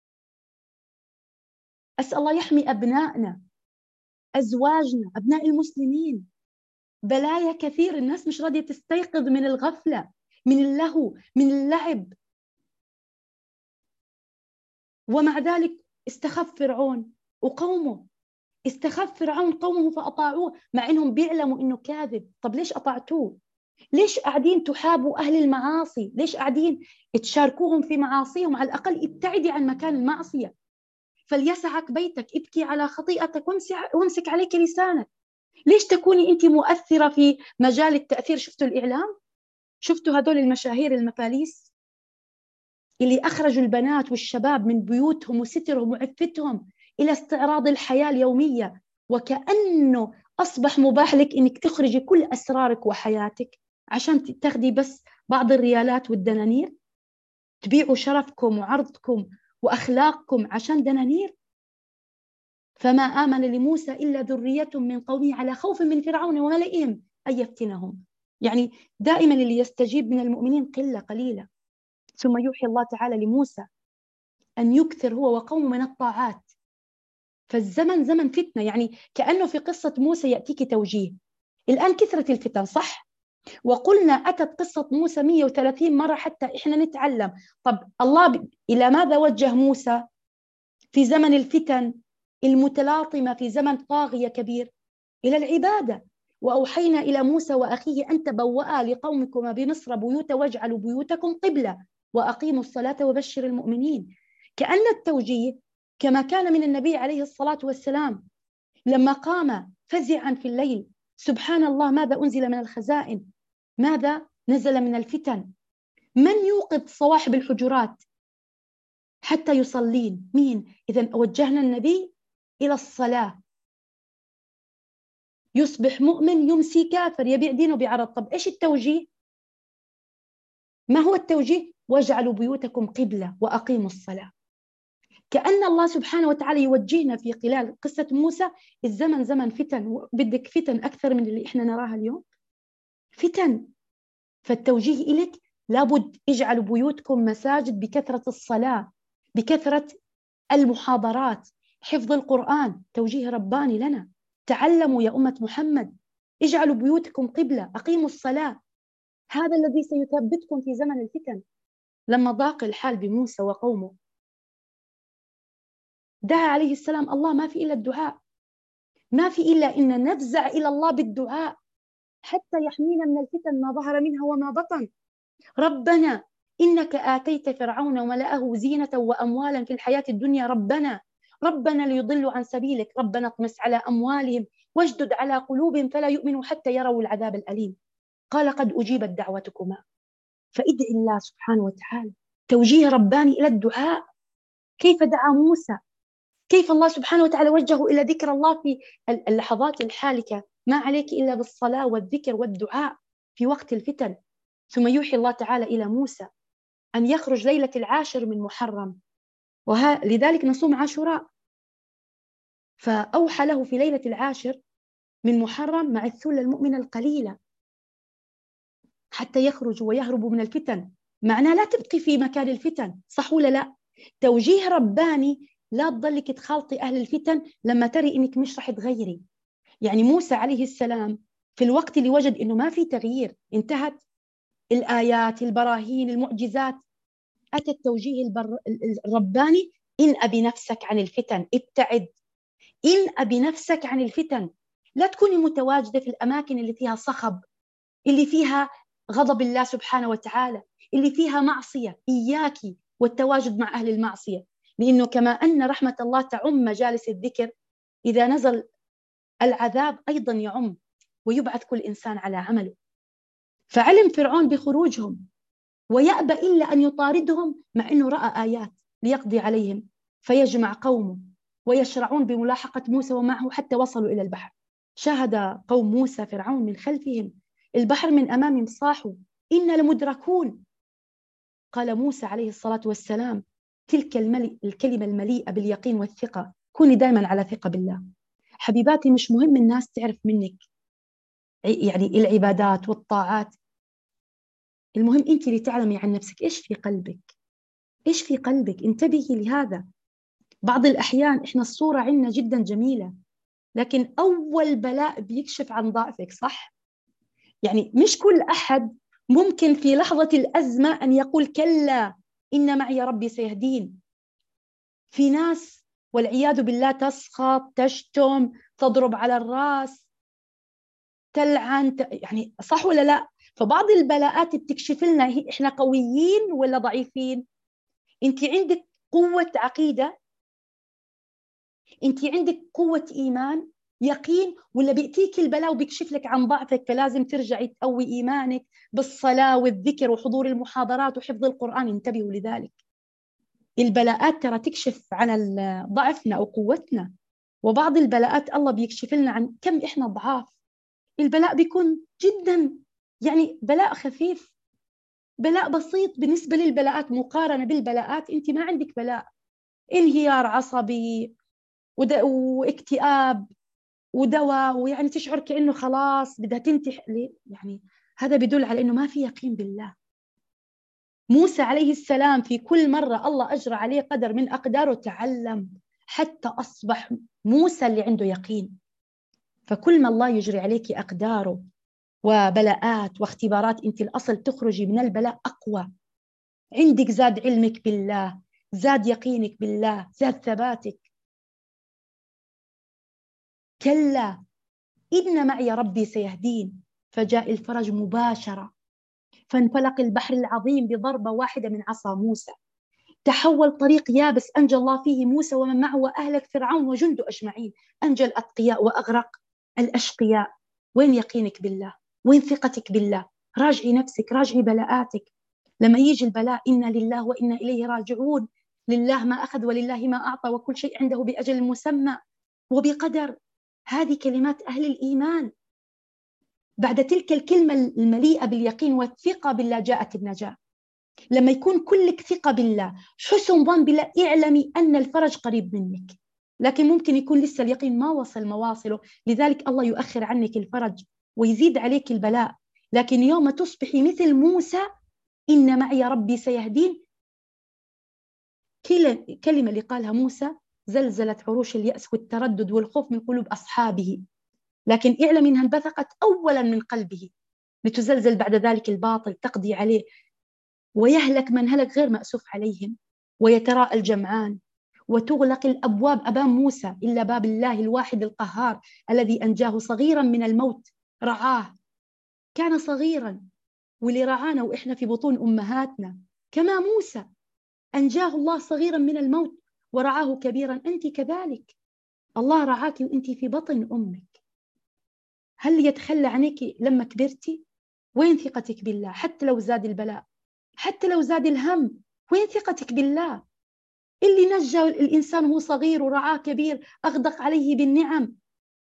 Speaker 1: أسأل الله يحمي أبنائنا، أزواجنا، أبناء المسلمين. بلايا كثير، الناس مش راضية تستيقظ من الغفلة، من اللهو، من اللعب. ومع ذلك استخف فرعون وقومه، استخف فرعون قومه فأطاعوه مع إنهم بيعلموا إنه كاذب. طب ليش أطعتوه؟ ليش قاعدين تحابوا أهل المعاصي؟ ليش قاعدين تشاركوهم في معاصيهم؟ على الأقل ابتعدي عن مكان المعصية. فليسعك بيتك، ابكي على خطيئتك وامسك عليك لسانك. ليش تكوني أنت مؤثرة في مجال التأثير؟ شفتوا الإعلام؟ شفتوا هذول المشاهير المفاليس اللي أخرجوا البنات والشباب من بيوتهم وسترهم وعفتهم إلى استعراض الحياة اليومية، وكأنه أصبح مباح لك إنك تخرجي كل أسرارك وحياتك عشان تاخدي بس بعض الريالات والدنانير، تبيعوا شرفكم وعرضكم وأخلاقكم عشان دنانير. فما آمن لموسى إلا ذرية من قومه على خوف من فرعون وملئهم أن يفتنهم. يعني دائما اللي يستجيب من المؤمنين قلة قليلة. ثم يوحي الله تعالى لموسى أن يكثر هو وقومه من الطاعات. فالزمن زمن فتنة، يعني كأنه في قصة موسى يأتيك توجيه. الآن كثرة الفتن صح، وقلنا أتت قصة موسى 130 مرة حتى إحنا نتعلم. طب الله إلى ماذا وجه موسى في زمن الفتن المتلاطمة، في زمن طاغية كبير؟ إلى العبادة. وأوحينا إلى موسى وأخيه أن تبوأ لقومكما بمصر بيوتا واجعلوا بيوتكم قبلة وأقيموا الصلاة وبشر المؤمنين. كأن التوجيه كما كان من النبي عليه الصلاة والسلام لما قام فزعا في الليل، سبحان الله ماذا أنزل من الخزائن، ماذا نزل من الفتن، من يوقظ صواحب الحجرات حتى يصلين؟ مين؟ إذن وجهنا النبي إلى الصلاة. يصبح مؤمن يمسي كافر، يبيع دينه بعرض. طب إيش التوجيه؟ ما هو التوجيه؟ واجعلوا بيوتكم قبلة وأقيموا الصلاة. كأن الله سبحانه وتعالى يوجهنا في خلال قصة موسى. الزمن زمن فتن، بدك فتن أكثر من اللي إحنا نراها اليوم؟ فتن. فالتوجيه إليك لابد اجعلوا بيوتكم مساجد بكثرة الصلاة، بكثرة المحاضرات، حفظ القرآن، توجيه رباني لنا. تعلموا يا أمة محمد، اجعلوا بيوتكم قبلة، أقيموا الصلاة. هذا الذي سيثبتكم في زمن الفتن. لما ضاق الحال بموسى وقومه دعا عليه السلام الله، ما في إلا الدعاء، ما في إلا إن نفزع إلى الله بالدعاء حتى يحمينا من الفتن ما ظهر منها وما بطن. ربنا إنك آتيت فرعون وملأه زينة وأموالا في الحياة الدنيا، ربنا ليضلوا عن سبيلك، ربنا اطمس على أموالهم واشدد على قلوبهم فلا يؤمنوا حتى يروا العذاب الأليم. قال قد أجيبت دعوتكما. فادع الله سبحانه وتعالى، توجيه رباني إلى الدعاء. كيف دعا موسى، كيف الله سبحانه وتعالى وجهه إلى ذكر الله في اللحظات الحالكة. ما عليك إلا بالصلاة والذكر والدعاء في وقت الفتن. ثم يوحي الله تعالى إلى موسى أن يخرج ليلة العاشر من محرم، لذلك نصوم عاشوراء. فأوحى له في ليلة العاشر من محرم مع الثلة المؤمنة القليلة حتى يخرجوا ويهربوا من الفتن. معناه لا تبقي في مكان الفتن، صح ولا لا؟ توجيه رباني، لا تضلك تخالطي أهل الفتن لما تري إنك مش رح تغيري. يعني موسى عليه السلام في الوقت اللي وجد إنه ما في تغيير، انتهت الآيات البراهين المعجزات، أتى التوجيه الرباني: إن أبي نفسك عن الفتن، ابتعد، إن أبي نفسك عن الفتن. لا تكوني متواجدة في الأماكن اللي فيها صخب، اللي فيها غضب الله سبحانه وتعالى، اللي فيها معصية. إياكي والتواجد مع أهل المعصية، لأنه كما أن رحمة الله تعم مجالس الذكر، إذا نزل العذاب أيضا يعم ويبعث كل إنسان على عمله. فعلم فرعون بخروجهم ويأبى إلا أن يطاردهم، مع أنه رأى آيات ليقضي عليهم، فيجمع قومه ويشرعون بملاحقة موسى ومعه حتى وصلوا إلى البحر. شاهد قوم موسى فرعون من خلفهم، البحر من أمامهم، صاحوا إنا لمدركون. قال موسى عليه الصلاة والسلام تلك الكلمة المليئة باليقين والثقة. كوني دائما على ثقة بالله. حبيباتي، مش مهم الناس تعرف منك يعني العبادات والطاعات، المهم أنت اللي تعلمي عن نفسك إيش في قلبك، إيش في قلبك. انتبهي لهذا. بعض الأحيان إحنا الصورة عندنا جدا جميلة، لكن أول بلاء بيكشف عن ضعفك، صح؟ يعني مش كل أحد ممكن في لحظة الأزمة أن يقول كلا إن معي ربي سيهدين. في ناس والعياذ بالله تسخط، تشتم، تضرب على الرأس، تلعن، يعني صح ولا لا؟ فبعض البلاءات بتكشف لنا إحنا قويين ولا ضعيفين. أنت عندك قوة عقيدة، أنت عندك قوة إيمان يقين، ولا بيأتيك البلاء وبيكشف لك عن ضعفك، فلازم ترجعي تقوي إيمانك بالصلاة والذكر وحضور المحاضرات وحفظ القرآن. انتبهوا لذلك. البلاءات ترى تكشف عن ضعفنا أو قوتنا، وبعض البلاءات الله بيكشف لنا عن كم إحنا ضعاف. البلاء بيكون جدا يعني بلاء خفيف، بلاء بسيط بالنسبة للبلاءات، مقارنة بالبلاءات أنت ما عندك بلاء. انهيار عصبي واكتئاب ودواء، ويعني تشعر كأنه خلاص بدها تنتهي، يعني هذا بيدل على أنه ما في يقين بالله. موسى عليه السلام في كل مرة الله أجرى عليه قدر من أقداره تعلم حتى أصبح موسى اللي عنده يقين. فكل ما الله يجري عليك أقداره وبلاءات واختبارات، أنت الأصل تخرجي من البلاء أقوى. عندك زاد علمك بالله، زاد يقينك بالله، زاد ثباتك. كلا إن معي ربي سيهدين. فجاء الفرج مباشرة، فانفلق البحر العظيم بضربة واحدة من عصا موسى، تحول طريق يابس أنجى الله فيه موسى ومن معه وأهلك فرعون وجنده أجمعين. أنجى الأتقياء وأغرق الأشقياء. وين يقينك بالله؟ وين ثقتك بالله؟ راجعي نفسك، راجعي بلاءاتك. لما يجي البلاء إنا لله وإنا إليه راجعون، لله ما أخذ ولله ما أعطى وكل شيء عنده بأجل مسمى وبقدر. هذه كلمات أهل الإيمان. بعد تلك الكلمة المليئة باليقين والثقة بالله جاءت النجاة. لما يكون كلك ثقة بالله، حسن ظن بالله، اعلمي أن الفرج قريب منك. لكن ممكن يكون لسه اليقين ما وصل مواصله، لذلك الله يؤخر عنك الفرج ويزيد عليك البلاء. لكن يوم تصبحي مثل موسى إن معي ربي سيهدين، كلمة اللي قالها موسى زلزلت عروش اليأس والتردد والخوف من قلوب أصحابه. لكن اعلم أنها انبثقت أولا من قلبه لتزلزل بعد ذلك الباطل، تقضي عليه. ويهلك من هلك غير مأسوف عليهم، ويتراءى الجمعان، وتغلق الأبواب أمام موسى إلا باب الله الواحد القهار الذي أنجاه صغيرا من الموت. رعاه، كان صغيرا، واللي رعانا وإحنا في بطون أمهاتنا كما موسى أنجاه الله صغيرا من الموت ورعاه كبيرا. أنت كذلك، الله رعاك وأنت في بطن أمك. هل يتخلى عنك لما كبرتي؟ وين ثقتك بالله؟ حتى لو زاد البلاء، حتى لو زاد الهم، وين ثقتك بالله؟ اللي نجى الإنسان وهو صغير ورعاه كبير، أغدق عليه بالنعم،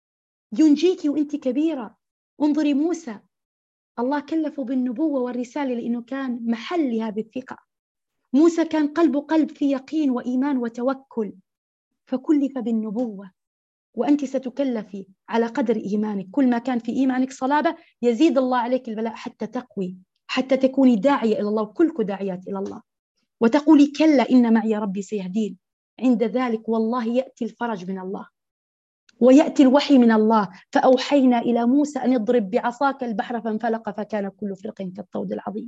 Speaker 1: ينجيك وأنت كبيرة. انظري موسى، الله كلفه بالنبوة والرسالة لأنه كان محل لهذه الثقة. موسى كان قلبه قلب في يقين وإيمان وتوكل، فكلف بالنبوة. وأنت ستكلفي على قدر إيمانك، كل ما كان في إيمانك صلابة يزيد الله عليك البلاء حتى تقوي، حتى تكوني داعية إلى الله، وكلكم داعيات إلى الله، وتقولي كلا إن معي ربي سيهدين. عند ذلك والله يأتي الفرج من الله ويأتي الوحي من الله. فأوحينا إلى موسى أن اضرب بعصاك البحر فانفلق فكان كل فرق كالطود العظيم.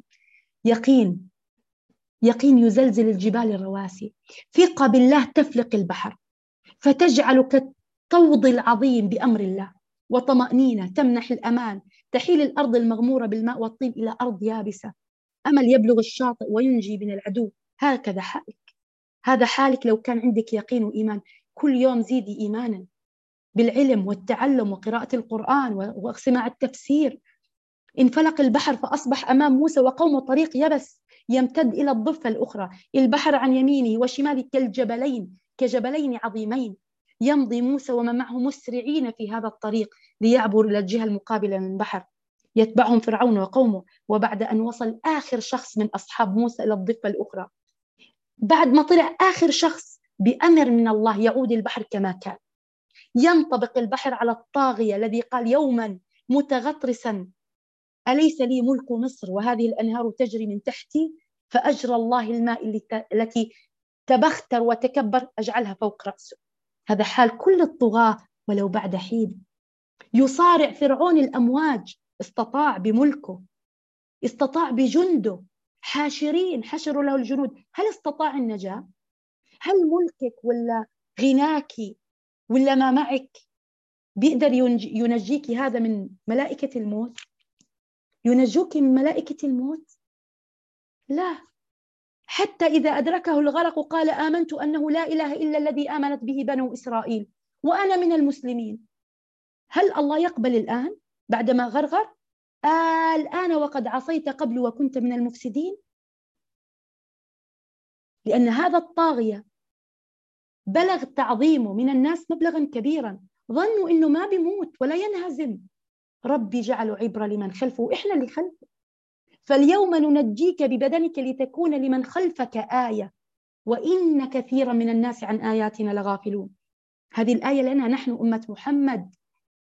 Speaker 1: يقين، يقين يزلزل الجبال الرواسي. ثقة بالله تفلق البحر فتجعل كالطود العظيم بأمر الله. وطمأنينة تمنح الأمان، تحيل الأرض المغمورة بالماء والطين إلى أرض يابسة. أمل يبلغ الشاطئ وينجي من العدو. هكذا حالك، هذا حالك لو كان عندك يقين وإيمان. كل يوم زيدي إيمانا بالعلم والتعلم وقراءة القرآن وسماع التفسير. انفلق البحر فأصبح أمام موسى وقومه طريق يبس يمتد إلى الضفة الأخرى. البحر عن يمينه وشماله كالجبلين، كجبلين عظيمين. يمضي موسى ومن معه مسرعين في هذا الطريق ليعبروا إلى الجهة المقابلة من البحر. يتبعهم فرعون وقومه. وبعد أن وصل آخر شخص من أصحاب موسى إلى الضفة الأخرى، بعد ما طلع آخر شخص بأمر من الله يعود البحر كما كان. ينطبق البحر على الطاغية الذي قال يوما متغطرسا أليس لي ملك مصر وهذه الأنهار تجري من تحتي، فأجرى الله الماء التي تبختر وتكبر أجعلها فوق رأسه. هذا حال كل الطغاة ولو بعد حين. يصارع فرعون الأمواج، استطاع بملكه، استطاع بجنده حاشرين، حشروا له الجنود. هل استطاع النجاة؟ هل ملكك ولا غناك ولا ما معك بيقدر ينجيك هذا من ملائكة الموت؟ ينجوك من ملائكة الموت؟ لا. حتى إذا أدركه الغرق قال آمنت أنه لا إله إلا الذي آمنت به بنو إسرائيل وأنا من المسلمين. هل الله يقبل الآن بعدما غرغر؟ الآن وقد عصيت قبل وكنت من المفسدين؟ لأن هذا الطاغية بلغ تعظيمه من الناس مبلغا كبيرا، ظنوا إنه ما بيموت ولا ينهزم. ربي جعله عبرة لمن خلفه، وإحنا اللي خلفه. فاليوم ننجيك ببدنك لتكون لمن خلفك آية وإن كثيرا من الناس عن آياتنا لغافلون. هذه الآية لنا نحن أمة محمد.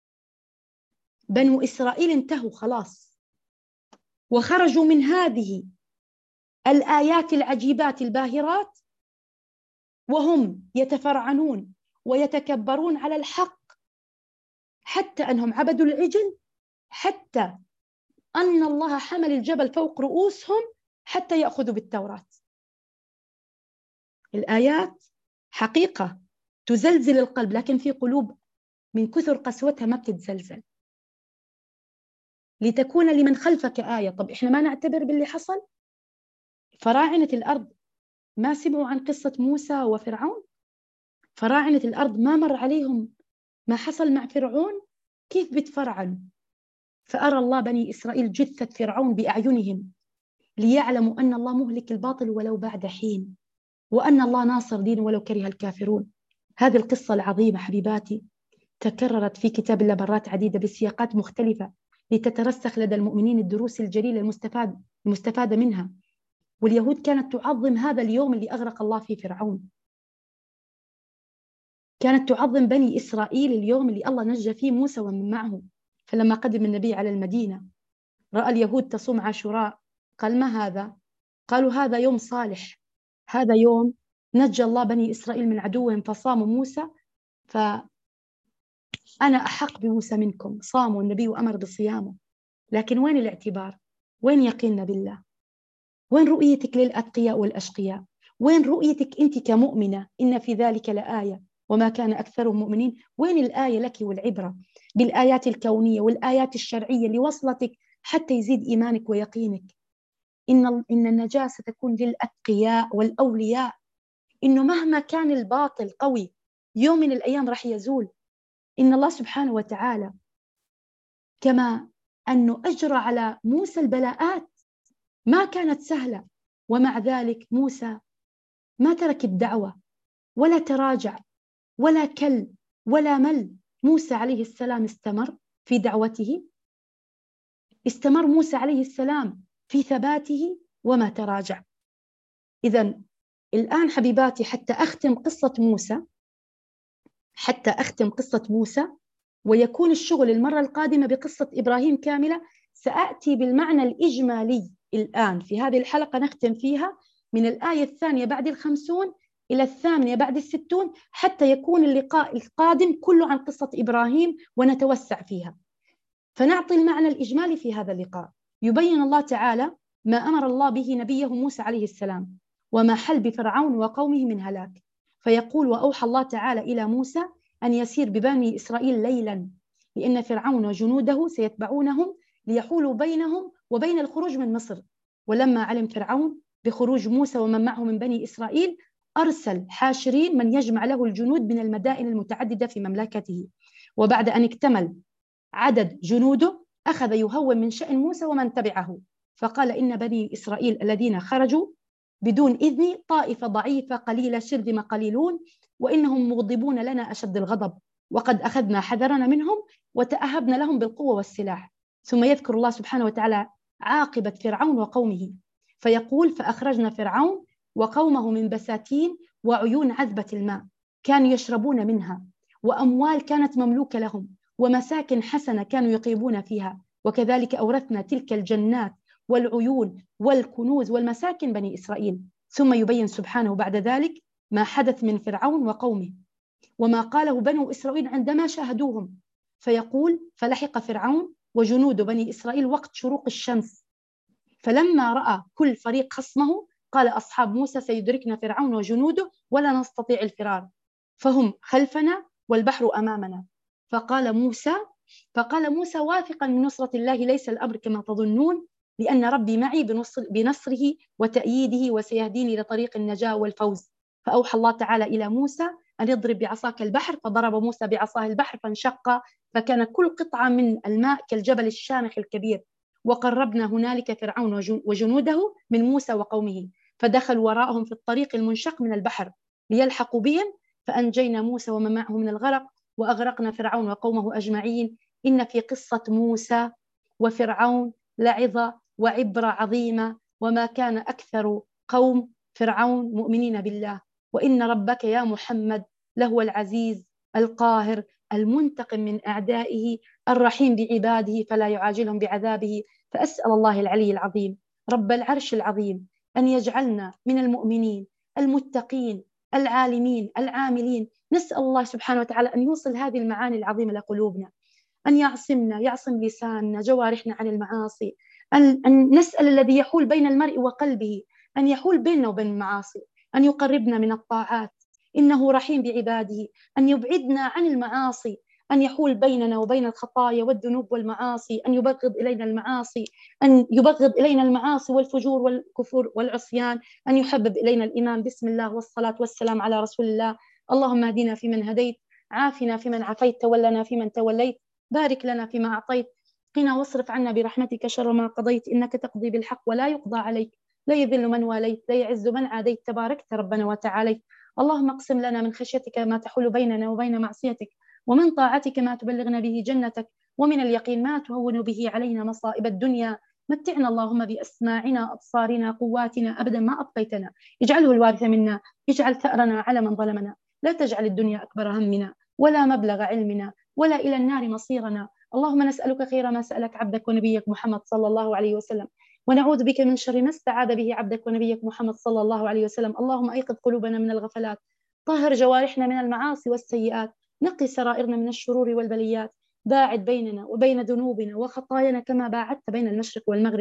Speaker 1: بنو إسرائيل انتهوا خلاص وخرجوا من هذه الآيات العجيبات الباهرات وهم يتفرعنون ويتكبرون على الحق، حتى أنهم عبدوا العجل، حتى أن الله حمل الجبل فوق رؤوسهم حتى يأخذوا بالتوراة. الآيات حقيقة تزلزل القلب، لكن في قلوب من كثر قسوتها ما بتتزلزل. لتكون لمن خلفك آية. طب إحنا ما نعتبر باللي حصل؟ فراعنة الأرض ما سمعوا عن قصة موسى وفرعون؟ فراعنة الأرض ما مر عليهم ما حصل مع فرعون؟ كيف بتفرعنوا؟ فأرى الله بني إسرائيل جثة فرعون بأعينهم ليعلموا أن الله مهلك الباطل ولو بعد حين، وأن الله ناصر دين ولو كره الكافرون. هذه القصة العظيمة حبيباتي تكررت في كتاب الله مرات عديدة بسياقات مختلفة لتترسخ لدى المؤمنين الدروس الجليلة المستفادة منها. واليهود كانت تعظم هذا اليوم اللي أغرق الله فيه فرعون، كانت تعظم بني إسرائيل اليوم اللي الله نجى فيه موسى ومن معه. فلما قدم النبي على المدينة رأى اليهود تصوم عاشوراء، قال ما هذا؟ قالوا هذا يوم صالح، هذا يوم نجى الله بني إسرائيل من عدوهم فصاموا موسى، فأنا أحق بموسى منكم. صاموا النبي وأمر بصيامه. لكن وين الاعتبار؟ وين يقيننا بالله؟ وين رؤيتك للأتقياء والأشقياء؟ وين رؤيتك أنت كمؤمنة إن في ذلك لآية وما كان أكثرهم مؤمنين؟ وين الآية لك والعبرة بالآيات الكونية والآيات الشرعية اللي وصلتك حتى يزيد إيمانك ويقينك؟ إن النجاة ستكون للأتقياء والأولياء، إنه مهما كان الباطل قوي يوم من الأيام راح يزول. إن الله سبحانه وتعالى كما أنه أجرى على موسى البلاءات ما كانت سهلة، ومع ذلك موسى ما ترك الدعوة ولا تراجع ولا كل ولا مل. موسى عليه السلام استمر في دعوته، استمر موسى عليه السلام في ثباته وما تراجع. إذن الآن حبيباتي حتى أختم قصة موسى ويكون الشغل المرة القادمة بقصة إبراهيم كاملة، سأأتي بالمعنى الإجمالي الآن في هذه الحلقة نختم فيها من الآية 2 بعد 50 إلى 8 بعد 60، حتى يكون اللقاء القادم كله عن قصة إبراهيم ونتوسع فيها. فنعطي المعنى الإجمالي في هذا اللقاء. يبين الله تعالى ما أمر الله به نبيه موسى عليه السلام وما حل بفرعون وقومه من هلاك. فيقول: وأوحى الله تعالى إلى موسى أن يسير ببني إسرائيل ليلا لأن فرعون وجنوده سيتبعونهم ليحولوا بينهم وبين الخروج من مصر. ولما علم فرعون بخروج موسى ومن معه من بني إسرائيل أرسل حاشرين من يجمع له الجنود من المدائن المتعددة في مملكته. وبعد أن اكتمل عدد جنوده أخذ يهون من شأن موسى ومن تبعه، فقال: إن بني إسرائيل الذين خرجوا بدون إذن طائفة ضعيفة قليلة شرذمة قليلون وإنهم مغضبون لنا أشد الغضب، وقد أخذنا حذرنا منهم وتأهبنا لهم بالقوة والسلاح. ثم يذكر الله سبحانه وتعالى عاقبة فرعون وقومه فيقول: فأخرجنا فرعون وقومه من بساتين وعيون عذبة الماء كانوا يشربون منها، وأموال كانت مملوكة لهم، ومساكن حسنة كانوا يقيمون فيها، وكذلك أورثنا تلك الجنات والعيون والكنوز والمساكن بني إسرائيل. ثم يبين سبحانه بعد ذلك ما حدث من فرعون وقومه وما قاله بنو إسرائيل عندما شاهدوهم، فيقول: فلحق فرعون وجنود بني إسرائيل وقت شروق الشمس، فلما رأى كل فريق خصمه قال أصحاب موسى: سيدركنا فرعون وجنوده ولا نستطيع الفرار، فهم خلفنا والبحر أمامنا. فقال موسى واثقا من نصرة الله: ليس الأمر كما تظنون، لأن ربي معي بنصره وتأييده وسيهديني لطريق النجاة والفوز. فأوحى الله تعالى إلى موسى أن يضرب بعصاك البحر، فضرب موسى بعصاه البحر فانشق فكان كل قطعة من الماء كالجبل الشامخ الكبير. وقربنا هنالك فرعون وجنوده من موسى وقومه، فدخلوا وراءهم في الطريق المنشق من البحر ليلحقوا بهم، فأنجينا موسى ومن معه من الغرق وأغرقنا فرعون وقومه أجمعين. إن في قصة موسى وفرعون لعظة وعبرة عظيمة، وما كان أكثر قوم فرعون مؤمنين بالله، وإن ربك يا محمد لهو العزيز القاهر المنتقم من أعدائه الرحيم بعباده فلا يعاجلهم بعذابه. فأسأل الله العلي العظيم رب العرش العظيم أن يجعلنا من المؤمنين المتقين العالمين العاملين. نسأل الله سبحانه وتعالى أن يوصل هذه المعاني العظيمة لقلوبنا، أن يعصم لساننا جوارحنا عن المعاصي، أن نسأل الذي يحول بين المرء وقلبه أن يحول بيننا وبين المعاصي، أن يقربنا من الطاعات إنه رحيم بعباده، أن يبعدنا عن المعاصي، أن يحول بيننا وبين الخطايا والذنوب والمعاصي، أن يبغض إلينا المعاصي والفجور والكفر والعصيان، أن يحبب إلينا الإيمان. بسم الله والصلاة والسلام على رسول الله. اللهم اهدنا فيمن هديت، عافنا فيمن عافيت، تولنا فيمن توليت، بارك لنا فيما أعطيت، قنا واصرف عنا برحمتك شر ما قضيت، إنك تقضي بالحق ولا يقضى عليك، لا يذل من واليت، لا يعز من عاديت، تباركت ربنا وتعاليت. اللهم اقسم لنا من خشيتك ما تحول بيننا وبين معصيتك، ومن طاعتك ما تبلغنا به جنتك، ومن اليقين ما تهون به علينا مصائب الدنيا. متعنا اللهم بأسماعنا أبصارنا قواتنا أبدا ما أبقيتنا، اجعله الوارث منا، اجعل ثأرنا على من ظلمنا، لا تجعل الدنيا أكبر همنا ولا مبلغ علمنا ولا إلى النار مصيرنا. اللهم نسألك خير ما سألك عبدك ونبيك محمد صلى الله عليه وسلم، ونعوذ بك من شر ما استعاذ به عبدك ونبيك محمد صلى الله عليه وسلم. اللهم أيقظ قلوبنا من الغفلات، طهر جوارحنا من المعاصي والسيئات، نقي سرائرنا من الشرور والبليات، باعد بيننا وبين ذنوبنا وخطايانا كما باعدت بين المشرق والمغرب.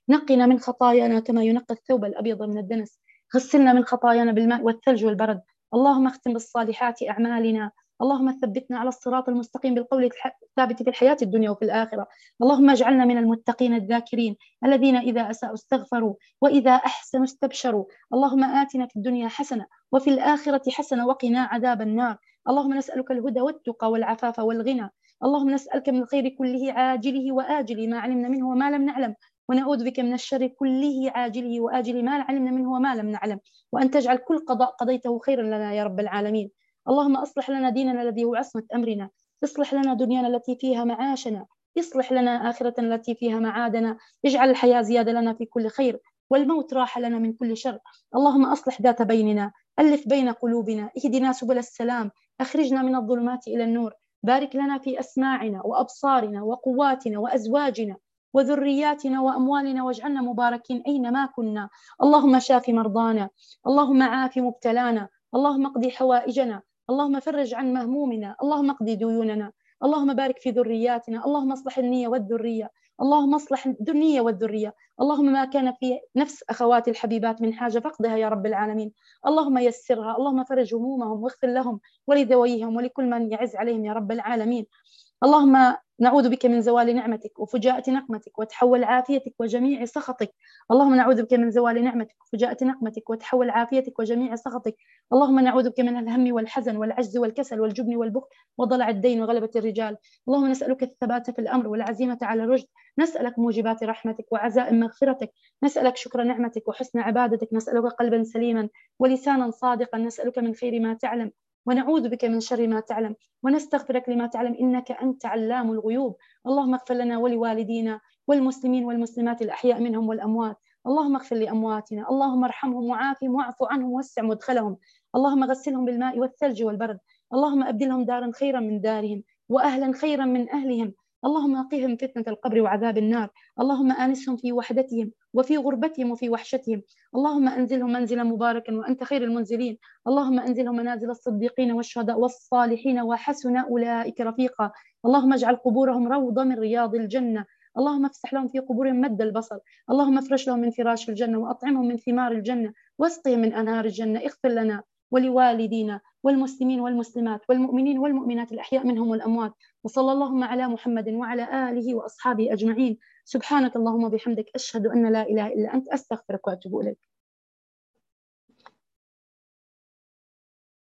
Speaker 1: نقنا من خطايانا كما ينقى الثوب الأبيض من الدنس. غسلنا من خطايانا بالماء والثلج والبرد. اللهم اختم بالصالحات أعمالنا. اللهم ثبتنا على الصراط المستقيم بالقول الثابت في الحياة الدنيا وفي الآخرة. اللهم اجعلنا من المتقين الذاكرين الذين إذا أساءوا استغفروا وإذا أحسنوا استبشروا. اللهم آتنا في الدنيا حسنة وفي الآخرة حسنة وقنا عذاب النار. اللهم نسألك الهدى والتقى والعفاف والغنى. اللهم نسألك من الخير كله عاجله وآجله ما علمنا منه وما لم نعلم، ونعوذ بك من الشر كله عاجله وآجله ما علمنا منه وما لم نعلم، وأن تجعل كل قضاء قضيته خيرا لنا يا رب العالمين. اللهم أصلح لنا ديننا الذي هو عصمة أمرنا، اصلح لنا دنيانا التي فيها معاشنا، اصلح لنا آخرتنا التي فيها معادنا، اجعل الحياة زيادة لنا في كل خير والموت راحة لنا من كل شر. اللهم أصلح ذات بيننا، ألف بين قلوبنا، اهدنا سبل السلام، أخرجنا من الظلمات إلى النور. بارك لنا في أسماعنا وأبصارنا وقواتنا وأزواجنا وذرياتنا وأموالنا، واجعلنا مباركين أينما كنا. اللهم شاف مرضانا، اللهم عاف مبتلانا، اللهم اقضي حوائجنا، اللهم فرج عن مهمومنا، اللهم اقضي ديوننا. اللهم بارك في ذرياتنا، اللهم اصلح النية والذرية، اللهم اصلح النية والذرية. اللهم ما كان في نفس أخواتي الحبيبات من حاجة فاقضها يا رب العالمين. اللهم يسرها، اللهم فرج همومهم واغفر لهم ولذويهم ولكل من يعز عليهم يا رب العالمين. اللهم نعوذ بك من زوال نعمتك وفجاءة نقمتك وتحول عافيتك وجميع سخطك. اللهم نعوذ بك من زوال نعمتك وفجاءة نقمتك وتحول عافيتك وجميع سخطك. اللهم نعوذ بك من الهم والحزن والعجز والكسل والجبن والبخل وضلع الدين وغلبة الرجال. اللهم نسألك الثبات في الأمر والعزيمة على الرشد، نسألك موجبات رحمتك وعزائم مغفرتك، نسألك شكر نعمتك وحسن عبادتك، نسألك قلبا سليما ولسانا صادقا، نسألك من خير ما تعلم ونعوذ بك من شر ما تعلم ونستغفرك لما تعلم إنك أنت علام الغيوب. اللهم اغفر لنا ولوالدينا والمسلمين والمسلمات الأحياء منهم والأموات. اللهم اغفر لأمواتنا، اللهم ارحمهم وعافهم واعف عنهم ووسع مدخلهم. اللهم غسلهم بالماء والثلج والبرد. اللهم أبدلهم دارا خيرا من دارهم وأهلا خيرا من أهلهم. اللهم قهم فتنة القبر وعذاب النار. اللهم آنسهم في وحدتهم وفي غربتهم وفي وحشتهم. اللهم أنزلهم منزلا مباركا وأنت خير المنزلين. اللهم أنزلهم منازل الصديقين والشهداء والصالحين وحسن أولئك رفيقا. اللهم اجعل قبورهم روضة من رياض الجنة. اللهم افسح لهم في قبورهم مد البصر. اللهم افرش لهم من فراش الجنة وأطعمهم من ثمار الجنة واسقهم من أنهار الجنة. اغفر لنا ولوالدينا والمسلمين والمسلمات والمؤمنين والمؤمنات الأحياء منهم والأموات. وصلى اللهم على محمد وعلى آله وأصحابه أجمعين. سبحانك اللهم وبحمدك، أشهد أن لا إله إلا أنت، أستغفرك وأتوب إليك.